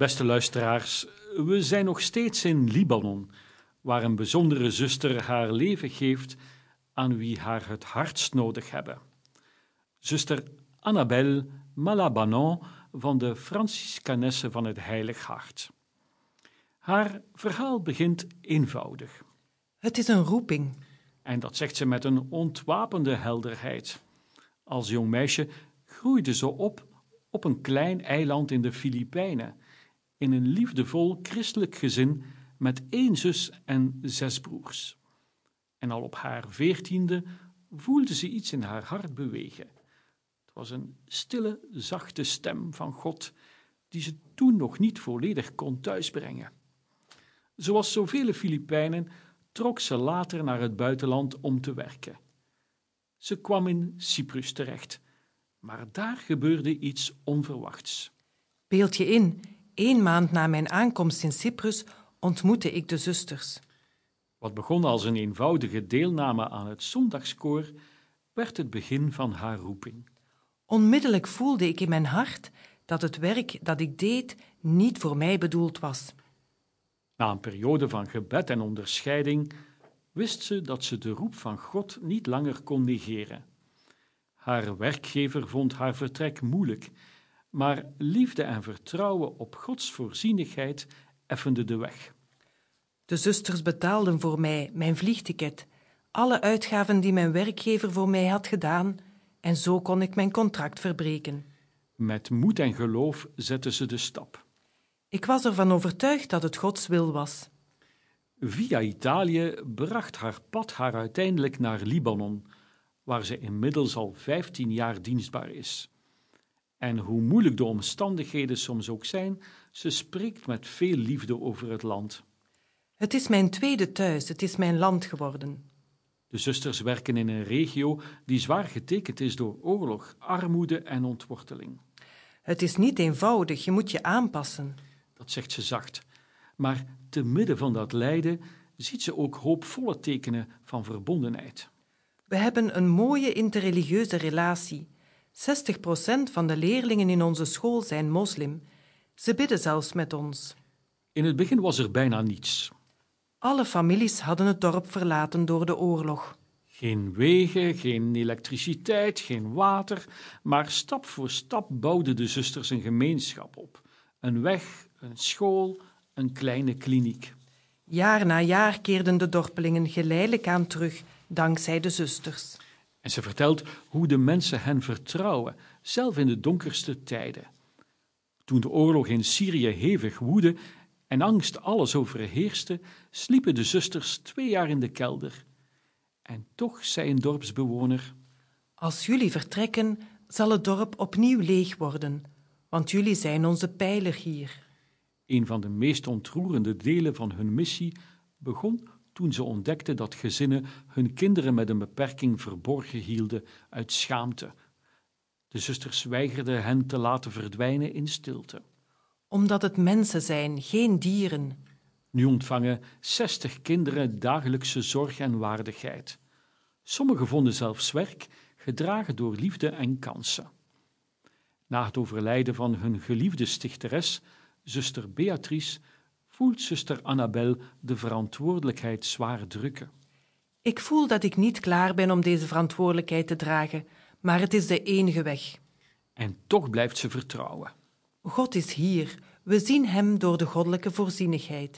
Beste luisteraars, we zijn nog steeds in Libanon, waar een bijzondere zuster haar leven geeft aan wie haar het hardst nodig hebben. Zuster Annabelle Malabanon van de Franciscanessen van het Heilig Hart. Haar verhaal begint eenvoudig. Het is een roeping. En dat zegt ze met een ontwapende helderheid. Als jong meisje groeide ze op een klein eiland in de Filipijnen, in een liefdevol christelijk gezin met 1 zus en 6 broers. En al op haar 14e voelde ze iets in haar hart bewegen. Het was een stille, zachte stem van God, die ze toen nog niet volledig kon thuisbrengen. Zoals zoveel Filipijnen trok ze later naar het buitenland om te werken. Ze kwam in Cyprus terecht, maar daar gebeurde iets onverwachts. Beeld je in, 1 maand na mijn aankomst in Cyprus ontmoette ik de zusters. Wat begon als een eenvoudige deelname aan het zondagskoor, werd het begin van haar roeping. Onmiddellijk voelde ik in mijn hart dat het werk dat ik deed niet voor mij bedoeld was. Na een periode van gebed en onderscheiding wist ze dat ze de roep van God niet langer kon negeren. Haar werkgever vond haar vertrek moeilijk, maar liefde en vertrouwen op Gods voorzienigheid effenden de weg. De zusters betaalden voor mij mijn vliegticket, alle uitgaven die mijn werkgever voor mij had gedaan, en zo kon ik mijn contract verbreken. Met moed en geloof zette ze de stap. Ik was ervan overtuigd dat het Gods wil was. Via Italië bracht haar pad haar uiteindelijk naar Libanon, waar ze inmiddels al 15 jaar dienstbaar is. En hoe moeilijk de omstandigheden soms ook zijn, ze spreekt met veel liefde over het land. Het is mijn tweede thuis, het is mijn land geworden. De zusters werken in een regio die zwaar getekend is door oorlog, armoede en ontworteling. Het is niet eenvoudig, je moet je aanpassen. Dat zegt ze zacht. Maar te midden van dat lijden ziet ze ook hoopvolle tekenen van verbondenheid. We hebben een mooie interreligieuze relatie. 60% van de leerlingen in onze school zijn moslim. Ze bidden zelfs met ons. In het begin was er bijna niets. Alle families hadden het dorp verlaten door de oorlog. Geen wegen, geen elektriciteit, geen water, maar stap voor stap bouwden de zusters een gemeenschap op. Een weg, een school, een kleine kliniek. Jaar na jaar keerden de dorpelingen geleidelijk aan terug, dankzij de zusters. En ze vertelt hoe de mensen hen vertrouwen, zelf in de donkerste tijden. Toen de oorlog in Syrië hevig woedde en angst alles overheerste, sliepen de zusters 2 jaar in de kelder. En toch zei een dorpsbewoner: Als jullie vertrekken, zal het dorp opnieuw leeg worden, want jullie zijn onze pijler hier. Een van de meest ontroerende delen van hun missie begon toen ze ontdekten dat gezinnen hun kinderen met een beperking verborgen hielden uit schaamte. De zusters weigerden hen te laten verdwijnen in stilte. Omdat het mensen zijn, geen dieren. Nu ontvangen 60 kinderen dagelijkse zorg en waardigheid. Sommigen vonden zelfs werk, gedragen door liefde en kansen. Na het overlijden van hun geliefde stichteres, zuster Beatrice, voelt zuster Annabelle de verantwoordelijkheid zwaar drukken. Ik voel dat ik niet klaar ben om deze verantwoordelijkheid te dragen, maar het is de enige weg. En toch blijft ze vertrouwen. God is hier, we zien hem door de goddelijke voorzienigheid.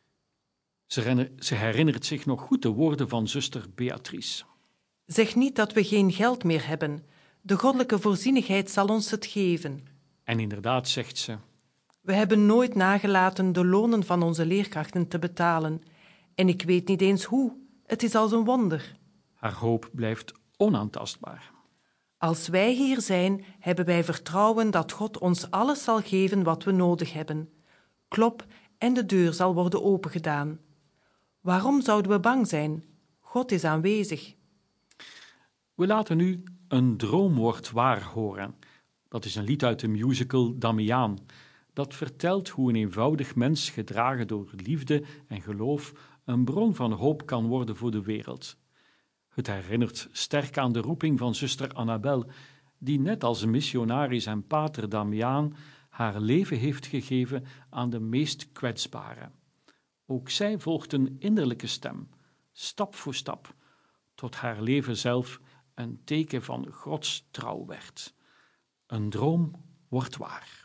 Ze herinnert zich nog goed de woorden van zuster Beatrice. Zeg niet dat we geen geld meer hebben. De goddelijke voorzienigheid zal ons het geven. En inderdaad, zegt ze, we hebben nooit nagelaten de lonen van onze leerkrachten te betalen. En ik weet niet eens hoe. Het is als een wonder. Haar hoop blijft onaantastbaar. Als wij hier zijn, hebben wij vertrouwen dat God ons alles zal geven wat we nodig hebben. Klop en de deur zal worden opengedaan. Waarom zouden we bang zijn? God is aanwezig. We laten nu Een droom wordt waar horen. Dat is een lied uit de musical Damiaan. Dat vertelt hoe een eenvoudig mens, gedragen door liefde en geloof, een bron van hoop kan worden voor de wereld. Het herinnert sterk aan de roeping van zuster Annabelle, die net als missionaris en pater Damiaan haar leven heeft gegeven aan de meest kwetsbaren. Ook zij volgt een innerlijke stem, stap voor stap, tot haar leven zelf een teken van Gods trouw werd. Een droom wordt waar.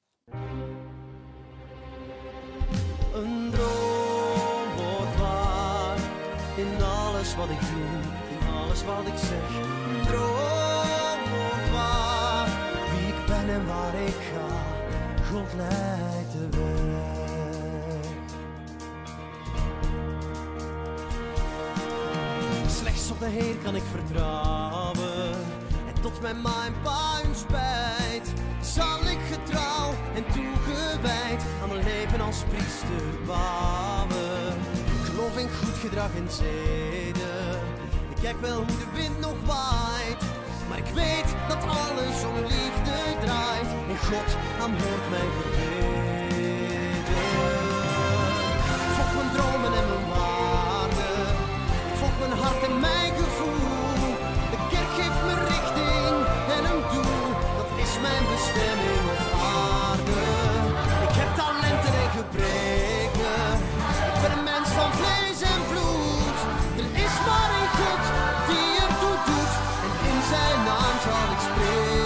Een droom wordt waar, in alles wat ik doe, in alles wat ik zeg. Een droom wordt waar, wie ik ben en waar ik ga, God leidt de weg. Slechts op de Heer kan ik vertrouwen, en tot mijn ma en pa hun spijt, zal ik getrouw en toegewijd aan mijn leven als priester bouwen. Ik geloof in goed gedrag en zeden. Ik kijk wel hoe de wind nog waait, maar ik weet dat alles om liefde draait. En God aanhoort mijn gebeden. Ik volg mijn dromen en mijn waarden. Ik volg mijn hart en mijn gevoel. De kerk geeft me richting en een doel. Dat is mijn bestemming op aarde. Ik heb talenten en gebreken. Ik ben een mens van vlees en bloed. Er is maar een God die ertoe doet. En in zijn naam zal ik spreken.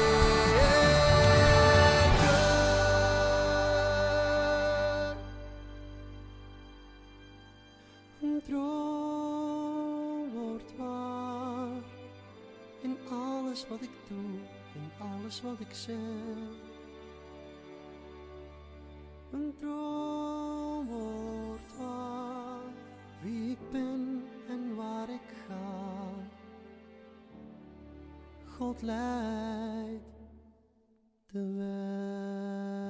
Een droom wordt waar. In alles wat ik doe, in alles wat ik zeg. Een droom wordt waar, wie ik ben en waar ik ga. God leidt de weg.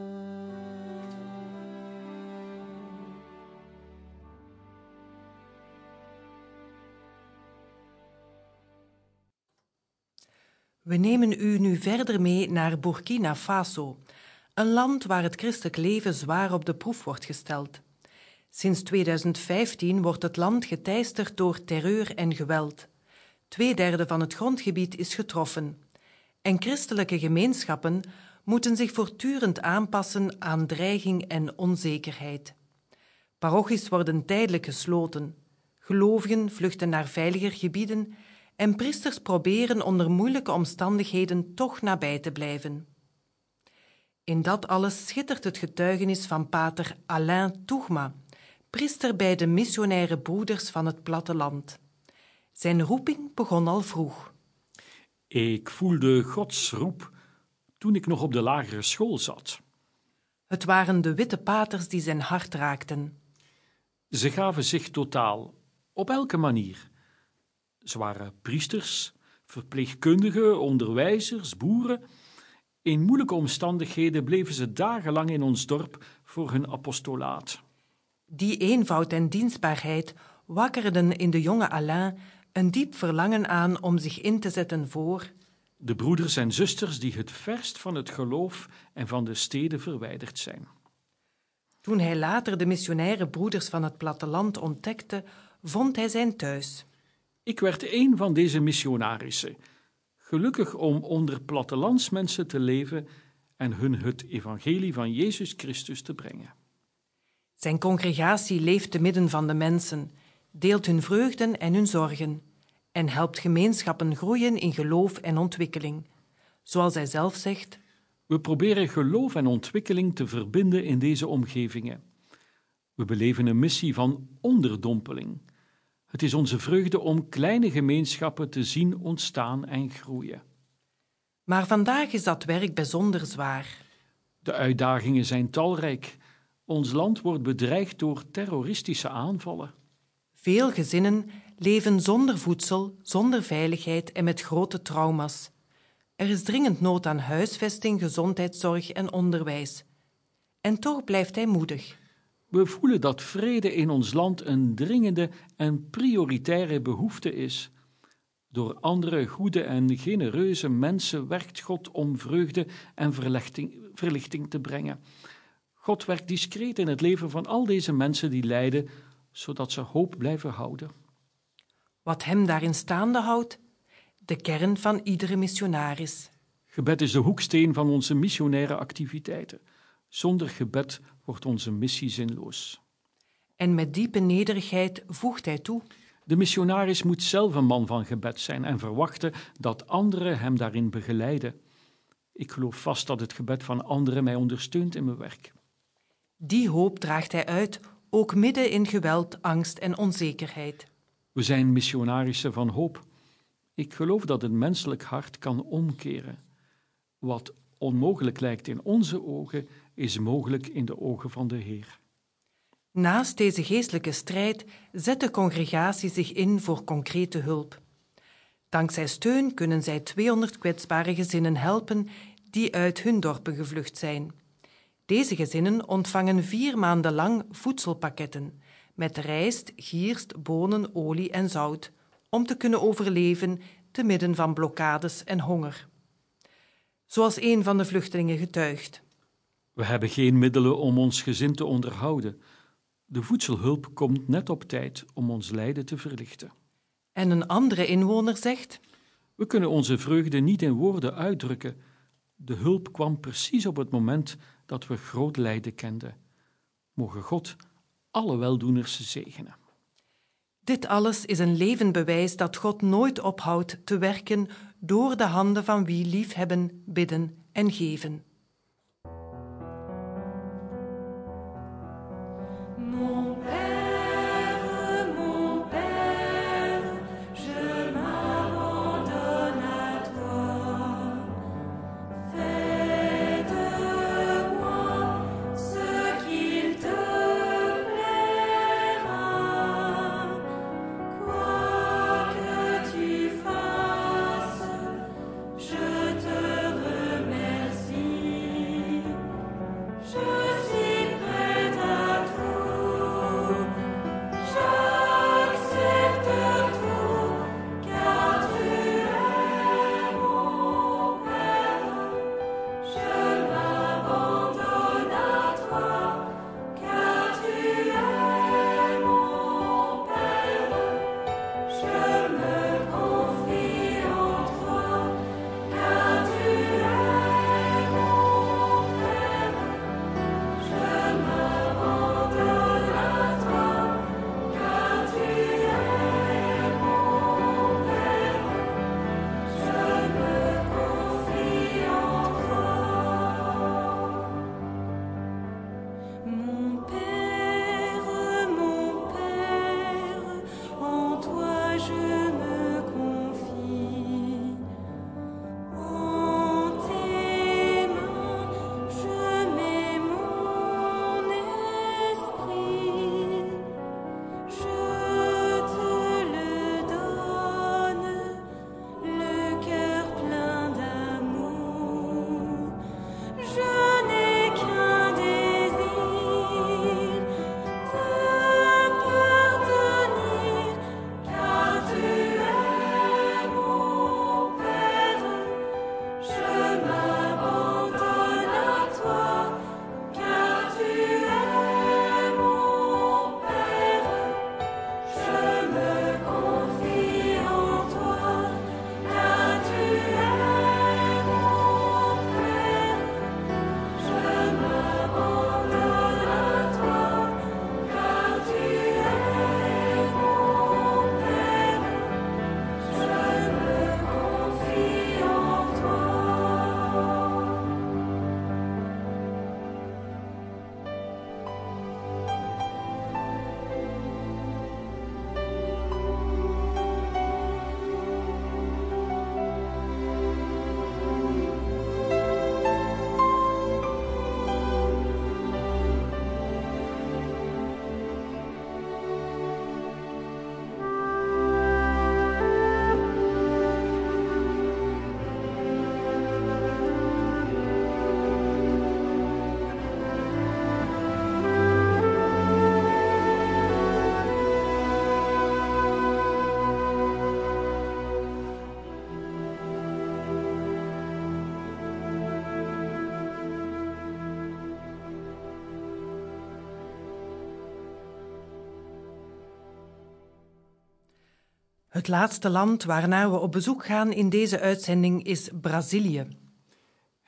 We nemen u nu verder mee naar Burkina Faso, een land waar het christelijk leven zwaar op de proef wordt gesteld. Sinds 2015 wordt het land geteisterd door terreur en geweld. 2/3 van het grondgebied is getroffen. En christelijke gemeenschappen moeten zich voortdurend aanpassen aan dreiging en onzekerheid. Parochies worden tijdelijk gesloten. Gelovigen vluchten naar veiliger gebieden en priesters proberen onder moeilijke omstandigheden toch nabij te blijven. In dat alles schittert het getuigenis van pater Alain Tougma, priester bij de missionaire broeders van het platteland. Zijn roeping begon al vroeg. Ik voelde Gods roep toen ik nog op de lagere school zat. Het waren de witte paters die zijn hart raakten. Ze gaven zich totaal, op elke manier. Ze waren priesters, verpleegkundigen, onderwijzers, boeren. In moeilijke omstandigheden bleven ze dagenlang in ons dorp voor hun apostolaat. Die eenvoud en dienstbaarheid wakkerden in de jonge Alain een diep verlangen aan om zich in te zetten voor de broeders en zusters die het verst van het geloof en van de steden verwijderd zijn. Toen hij later de missionaire broeders van het platteland ontdekte, vond hij zijn thuis. Ik werd een van deze missionarissen, gelukkig om onder plattelandsmensen te leven en hun het evangelie van Jezus Christus te brengen. Zijn congregatie leeft te midden van de mensen, deelt hun vreugden en hun zorgen en helpt gemeenschappen groeien in geloof en ontwikkeling. Zoals hij zelf zegt: we proberen geloof en ontwikkeling te verbinden in deze omgevingen. We beleven een missie van onderdompeling. Het is onze vreugde om kleine gemeenschappen te zien ontstaan en groeien. Maar vandaag is dat werk bijzonder zwaar. De uitdagingen zijn talrijk. Ons land wordt bedreigd door terroristische aanvallen. Veel gezinnen leven zonder voedsel, zonder veiligheid en met grote trauma's. Er is dringend nood aan huisvesting, gezondheidszorg en onderwijs. En toch blijft hij moedig. We voelen dat vrede in ons land een dringende en prioritaire behoefte is. Door andere goede en genereuze mensen werkt God om vreugde en verlichting te brengen. God werkt discreet in het leven van al deze mensen die lijden, zodat ze hoop blijven houden. Wat hem daarin staande houdt? De kern van iedere missionaris. Gebed is de hoeksteen van onze missionaire activiteiten. Zonder gebed wordt onze missie zinloos. En met diepe nederigheid voegt hij toe: De missionaris moet zelf een man van gebed zijn en verwachten dat anderen hem daarin begeleiden. Ik geloof vast dat het gebed van anderen mij ondersteunt in mijn werk. Die hoop draagt hij uit, ook midden in geweld, angst en onzekerheid. We zijn missionarissen van hoop. Ik geloof dat het menselijk hart kan omkeren. Wat onmogelijk lijkt in onze ogen, is mogelijk in de ogen van de Heer. Naast deze geestelijke strijd zet de congregatie zich in voor concrete hulp. Dankzij steun kunnen zij 200 kwetsbare gezinnen helpen die uit hun dorpen gevlucht zijn. Deze gezinnen ontvangen 4 maanden lang voedselpakketten met rijst, gierst, bonen, olie en zout, om te kunnen overleven te midden van blokkades en honger. Zoals een van de vluchtelingen getuigt: We hebben geen middelen om ons gezin te onderhouden. De voedselhulp komt net op tijd om ons lijden te verlichten. En een andere inwoner zegt: We kunnen onze vreugde niet in woorden uitdrukken. De hulp kwam precies op het moment dat we groot lijden kenden. Mogen God alle weldoeners zegenen. Dit alles is een levend bewijs dat God nooit ophoudt te werken door de handen van wie liefhebben, bidden en geven. Het laatste land waarnaar we op bezoek gaan in deze uitzending is Brazilië.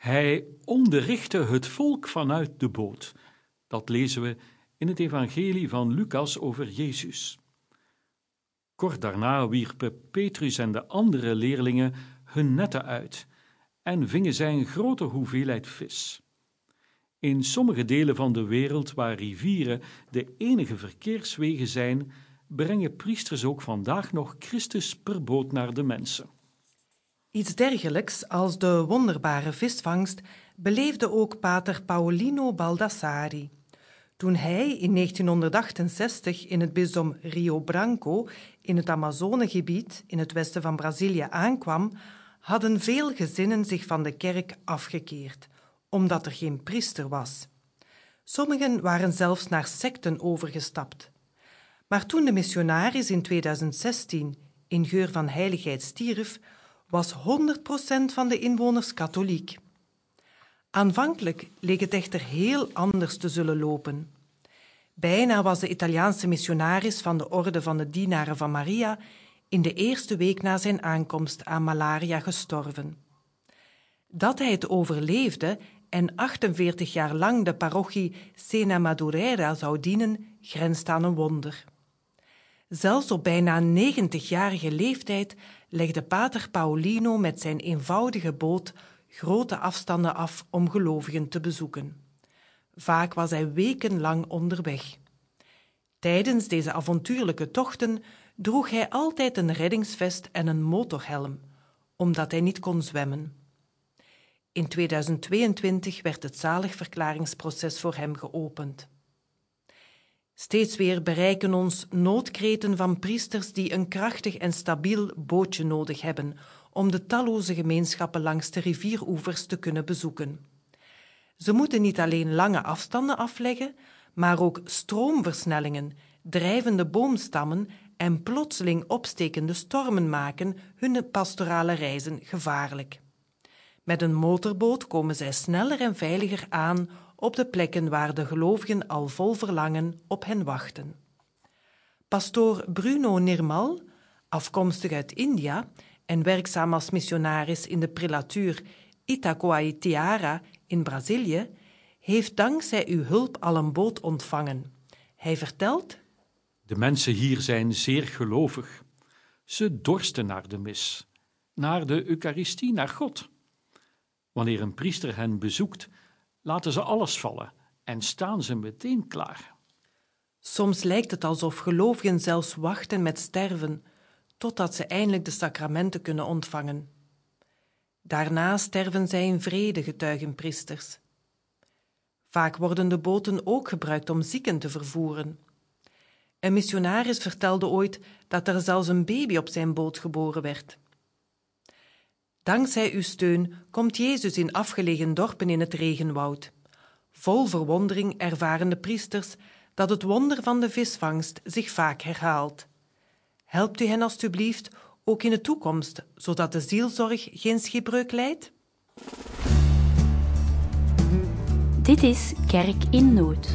Hij onderrichtte het volk vanuit de boot. Dat lezen we in het evangelie van Lucas over Jezus. Kort daarna wierpen Petrus en de andere leerlingen hun netten uit en vingen zij een grote hoeveelheid vis. In sommige delen van de wereld waar rivieren de enige verkeerswegen zijn, brengen priesters ook vandaag nog Christus per boot naar de mensen. Iets dergelijks als de wonderbare visvangst beleefde ook pater Paolino Baldassari. Toen hij in 1968 in het bisdom Rio Branco in het Amazonegebied in het westen van Brazilië aankwam, hadden veel gezinnen zich van de kerk afgekeerd, omdat er geen priester was. Sommigen waren zelfs naar secten overgestapt. Maar toen de missionaris in 2016 in geur van heiligheid stierf, was 100% van de inwoners katholiek. Aanvankelijk leek het echter heel anders te zullen lopen. Bijna was de Italiaanse missionaris van de Orde van de Dienaren van Maria in de eerste week na zijn aankomst aan malaria gestorven. Dat hij het overleefde en 48 jaar lang de parochie Sena Madureira zou dienen, grenst aan een wonder. Zelfs op bijna 90-jarige leeftijd legde pater Paolino met zijn eenvoudige boot grote afstanden af om gelovigen te bezoeken. Vaak was hij wekenlang onderweg. Tijdens deze avontuurlijke tochten droeg hij altijd een reddingsvest en een motorhelm, omdat hij niet kon zwemmen. In 2022 werd het zaligverklaringsproces voor hem geopend. Steeds weer bereiken ons noodkreten van priesters die een krachtig en stabiel bootje nodig hebben om de talloze gemeenschappen langs de rivieroevers te kunnen bezoeken. Ze moeten niet alleen lange afstanden afleggen, maar ook stroomversnellingen, drijvende boomstammen en plotseling opstekende stormen maken hun pastorale reizen gevaarlijk. Met een motorboot komen zij sneller en veiliger aan op de plekken waar de gelovigen al vol verlangen op hen wachten. Pastoor Bruno Nirmal, afkomstig uit India en werkzaam als missionaris in de prelatuur Itacoatiara in Brazilië, heeft dankzij uw hulp al een boot ontvangen. Hij vertelt: De mensen hier zijn zeer gelovig. Ze dorsten naar de mis, naar de Eucharistie, naar God. Wanneer een priester hen bezoekt, laten ze alles vallen en staan ze meteen klaar. Soms lijkt het alsof gelovigen zelfs wachten met sterven, totdat ze eindelijk de sacramenten kunnen ontvangen. Daarna sterven zij in vrede, getuigen priesters. Vaak worden de boten ook gebruikt om zieken te vervoeren. Een missionaris vertelde ooit dat er zelfs een baby op zijn boot geboren werd. Dankzij uw steun komt Jezus in afgelegen dorpen in het regenwoud. Vol verwondering ervaren de priesters dat het wonder van de visvangst zich vaak herhaalt. Helpt u hen alstublieft ook in de toekomst, zodat de zielzorg geen schipbreuk lijdt? Dit is Kerk in Nood.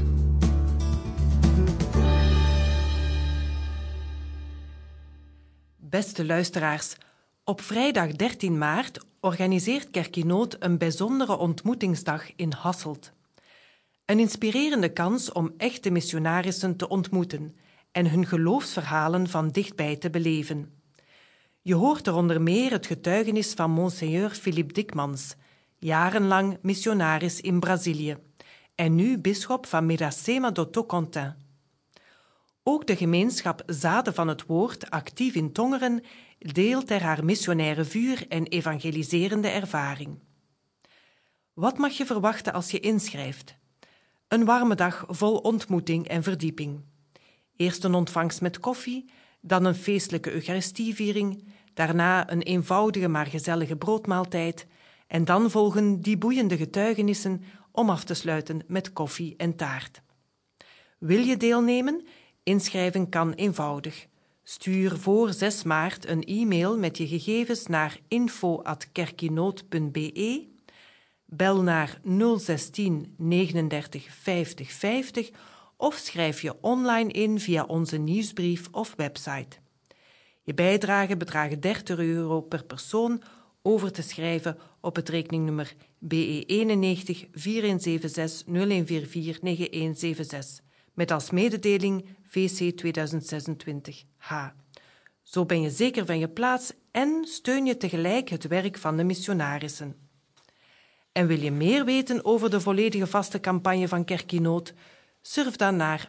Beste luisteraars, op vrijdag 13 maart organiseert Kerk in Nood een bijzondere ontmoetingsdag in Hasselt. Een inspirerende kans om echte missionarissen te ontmoeten en hun geloofsverhalen van dichtbij te beleven. Je hoort er onder meer het getuigenis van Monseigneur Philippe Dikmans, jarenlang missionaris in Brazilië en nu bisschop van Miracema do Tocantins. Ook de gemeenschap Zaden van het Woord, actief in Tongeren, deelt er haar missionaire vuur en evangeliserende ervaring. Wat mag je verwachten als je inschrijft? Een warme dag vol ontmoeting en verdieping. Eerst een ontvangst met koffie, dan een feestelijke Eucharistieviering, daarna een eenvoudige maar gezellige broodmaaltijd en dan volgen die boeiende getuigenissen om af te sluiten met koffie en taart. Wil je deelnemen? Inschrijven kan eenvoudig. Stuur voor 6 maart een e-mail met je gegevens naar info@kerkinood.be, bel naar 016 39 50 50 of schrijf je online in via onze nieuwsbrief of website. Je bijdrage bedraagt €30 per persoon, over te schrijven op het rekeningnummer BE 91 4176 0144 9176 met als mededeling VC 2026H. Zo ben je zeker van je plaats en steun je tegelijk het werk van de missionarissen. En wil je meer weten over de volledige vaste campagne van Kerk in Nood? Surf dan naar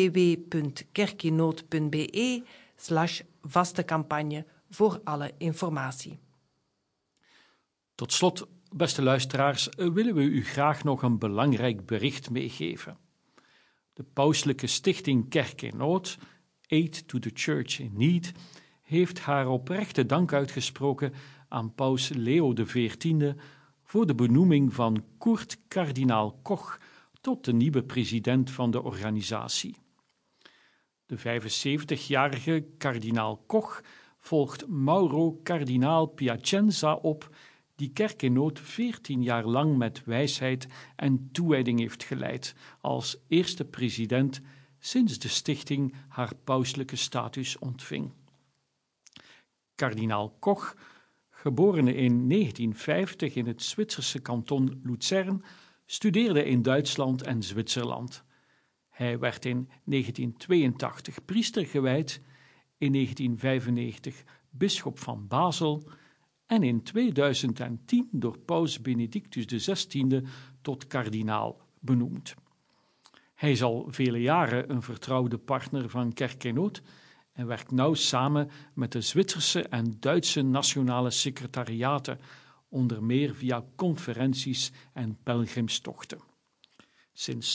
www.kerkinood.be/vastecampagne voor alle informatie. Tot slot, beste luisteraars, willen we u graag nog een belangrijk bericht meegeven. De pauselijke stichting Kerk in Nood, Aid to the Church in Need, heeft haar oprechte dank uitgesproken aan paus Leo XIV voor de benoeming van Kurt kardinaal Koch tot de nieuwe president van de organisatie. De 75-jarige kardinaal Koch volgt Mauro kardinaal Piacenza op, die Kerk in Nood 14 jaar lang met wijsheid en toewijding heeft geleid als eerste president sinds de stichting haar pauselijke status ontving. Kardinaal Koch, geboren in 1950 in het Zwitserse kanton Luzern, studeerde in Duitsland en Zwitserland. Hij werd in 1982 priester gewijd, in 1995 bisschop van Basel en in 2010 door paus Benedictus XVI tot kardinaal benoemd. Hij is al vele jaren een vertrouwde partner van Kerk in Nood en werkt nauw samen met de Zwitserse en Duitse nationale secretariaten, onder meer via conferenties en pelgrimstochten. Sinds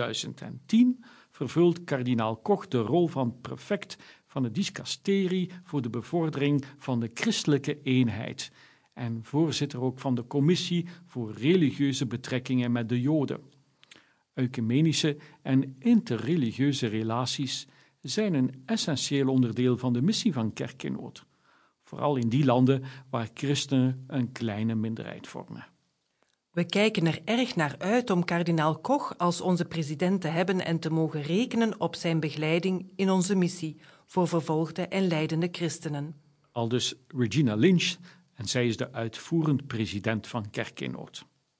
2010 vervult kardinaal Koch de rol van prefect van het dicasterie voor de bevordering van de christelijke eenheid en voorzitter ook van de commissie voor religieuze betrekkingen met de Joden. Ecumenische en interreligieuze relaties zijn een essentieel onderdeel van de missie van Kerk in Nood, vooral in die landen waar christenen een kleine minderheid vormen. We kijken er erg naar uit om kardinaal Koch als onze president te hebben en te mogen rekenen op zijn begeleiding in onze missie voor vervolgde en lijdende christenen. Aldus Regina Lynch, en zij is de uitvoerend president van Kerk in Nood.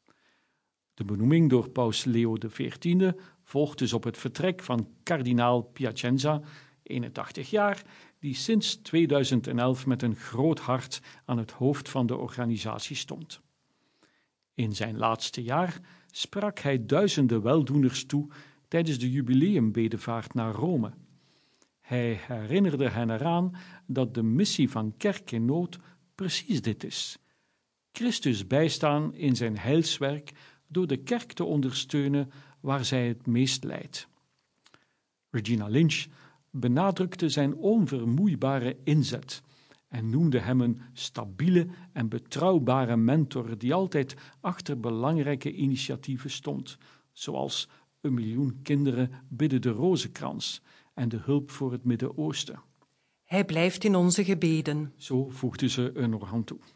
De benoeming door paus Leo XIV volgt dus op het vertrek van kardinaal Piacenza, 81 jaar, die sinds 2011 met een groot hart aan het hoofd van de organisatie stond. In zijn laatste jaar sprak hij duizenden weldoeners toe tijdens de jubileumbedevaart naar Rome. Hij herinnerde hen eraan dat de missie van Kerk in Nood precies dit is: Christus bijstaan in zijn heilswerk door de kerk te ondersteunen waar zij het meest lijdt. Regina Lynch benadrukte zijn onvermoeibare inzet en noemde hem een stabiele en betrouwbare mentor die altijd achter belangrijke initiatieven stond, zoals 1 miljoen kinderen bidden de Rozenkrans en de hulp voor het Midden-Oosten. Hij blijft in onze gebeden. Zo voegde ze er nog aan toe.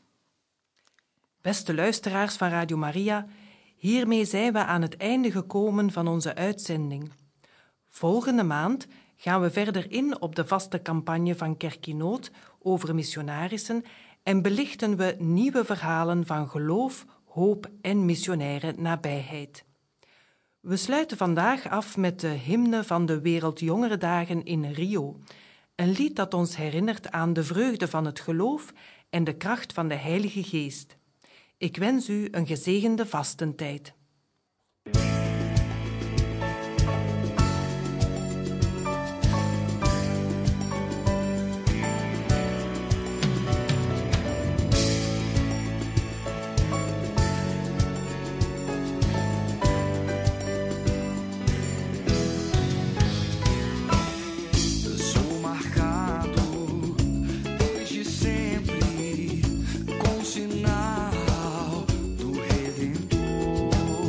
Beste luisteraars van Radio Maria, hiermee zijn we aan het einde gekomen van onze uitzending. Volgende maand gaan we verder in op de vaste campagne van Kerk in Nood over missionarissen en belichten we nieuwe verhalen van geloof, hoop en missionaire nabijheid. We sluiten vandaag af met de hymne van de Wereldjongerendagen in Rio, een lied dat ons herinnert aan de vreugde van het geloof en de kracht van de Heilige Geest. Ik wens u een gezegende vastentijd. Sinal do Redentor.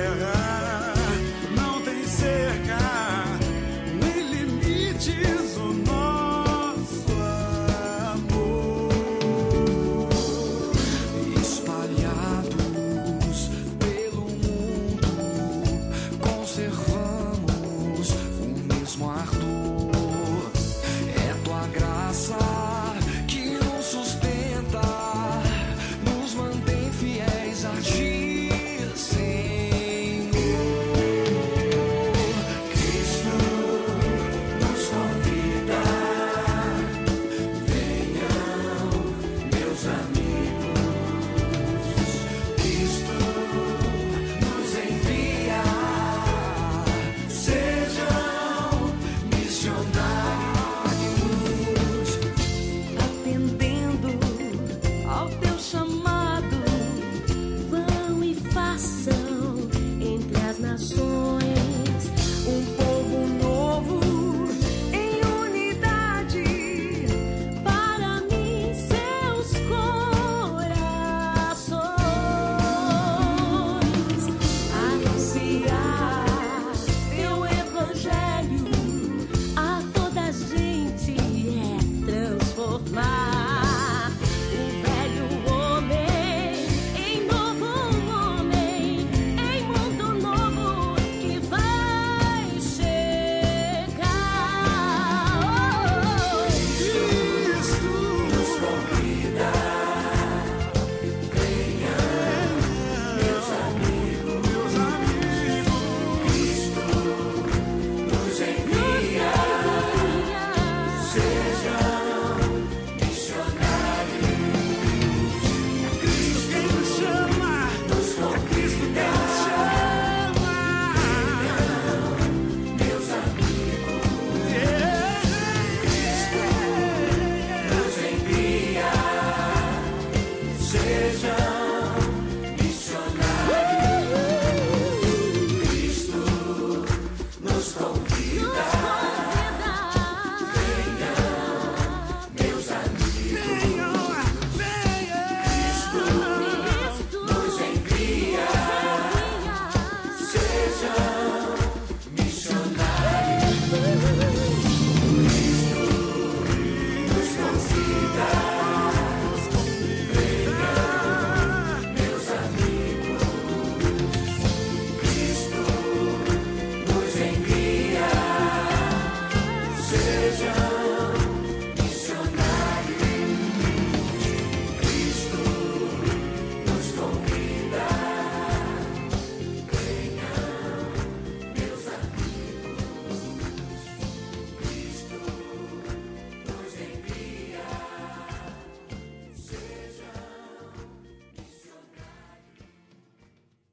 terre.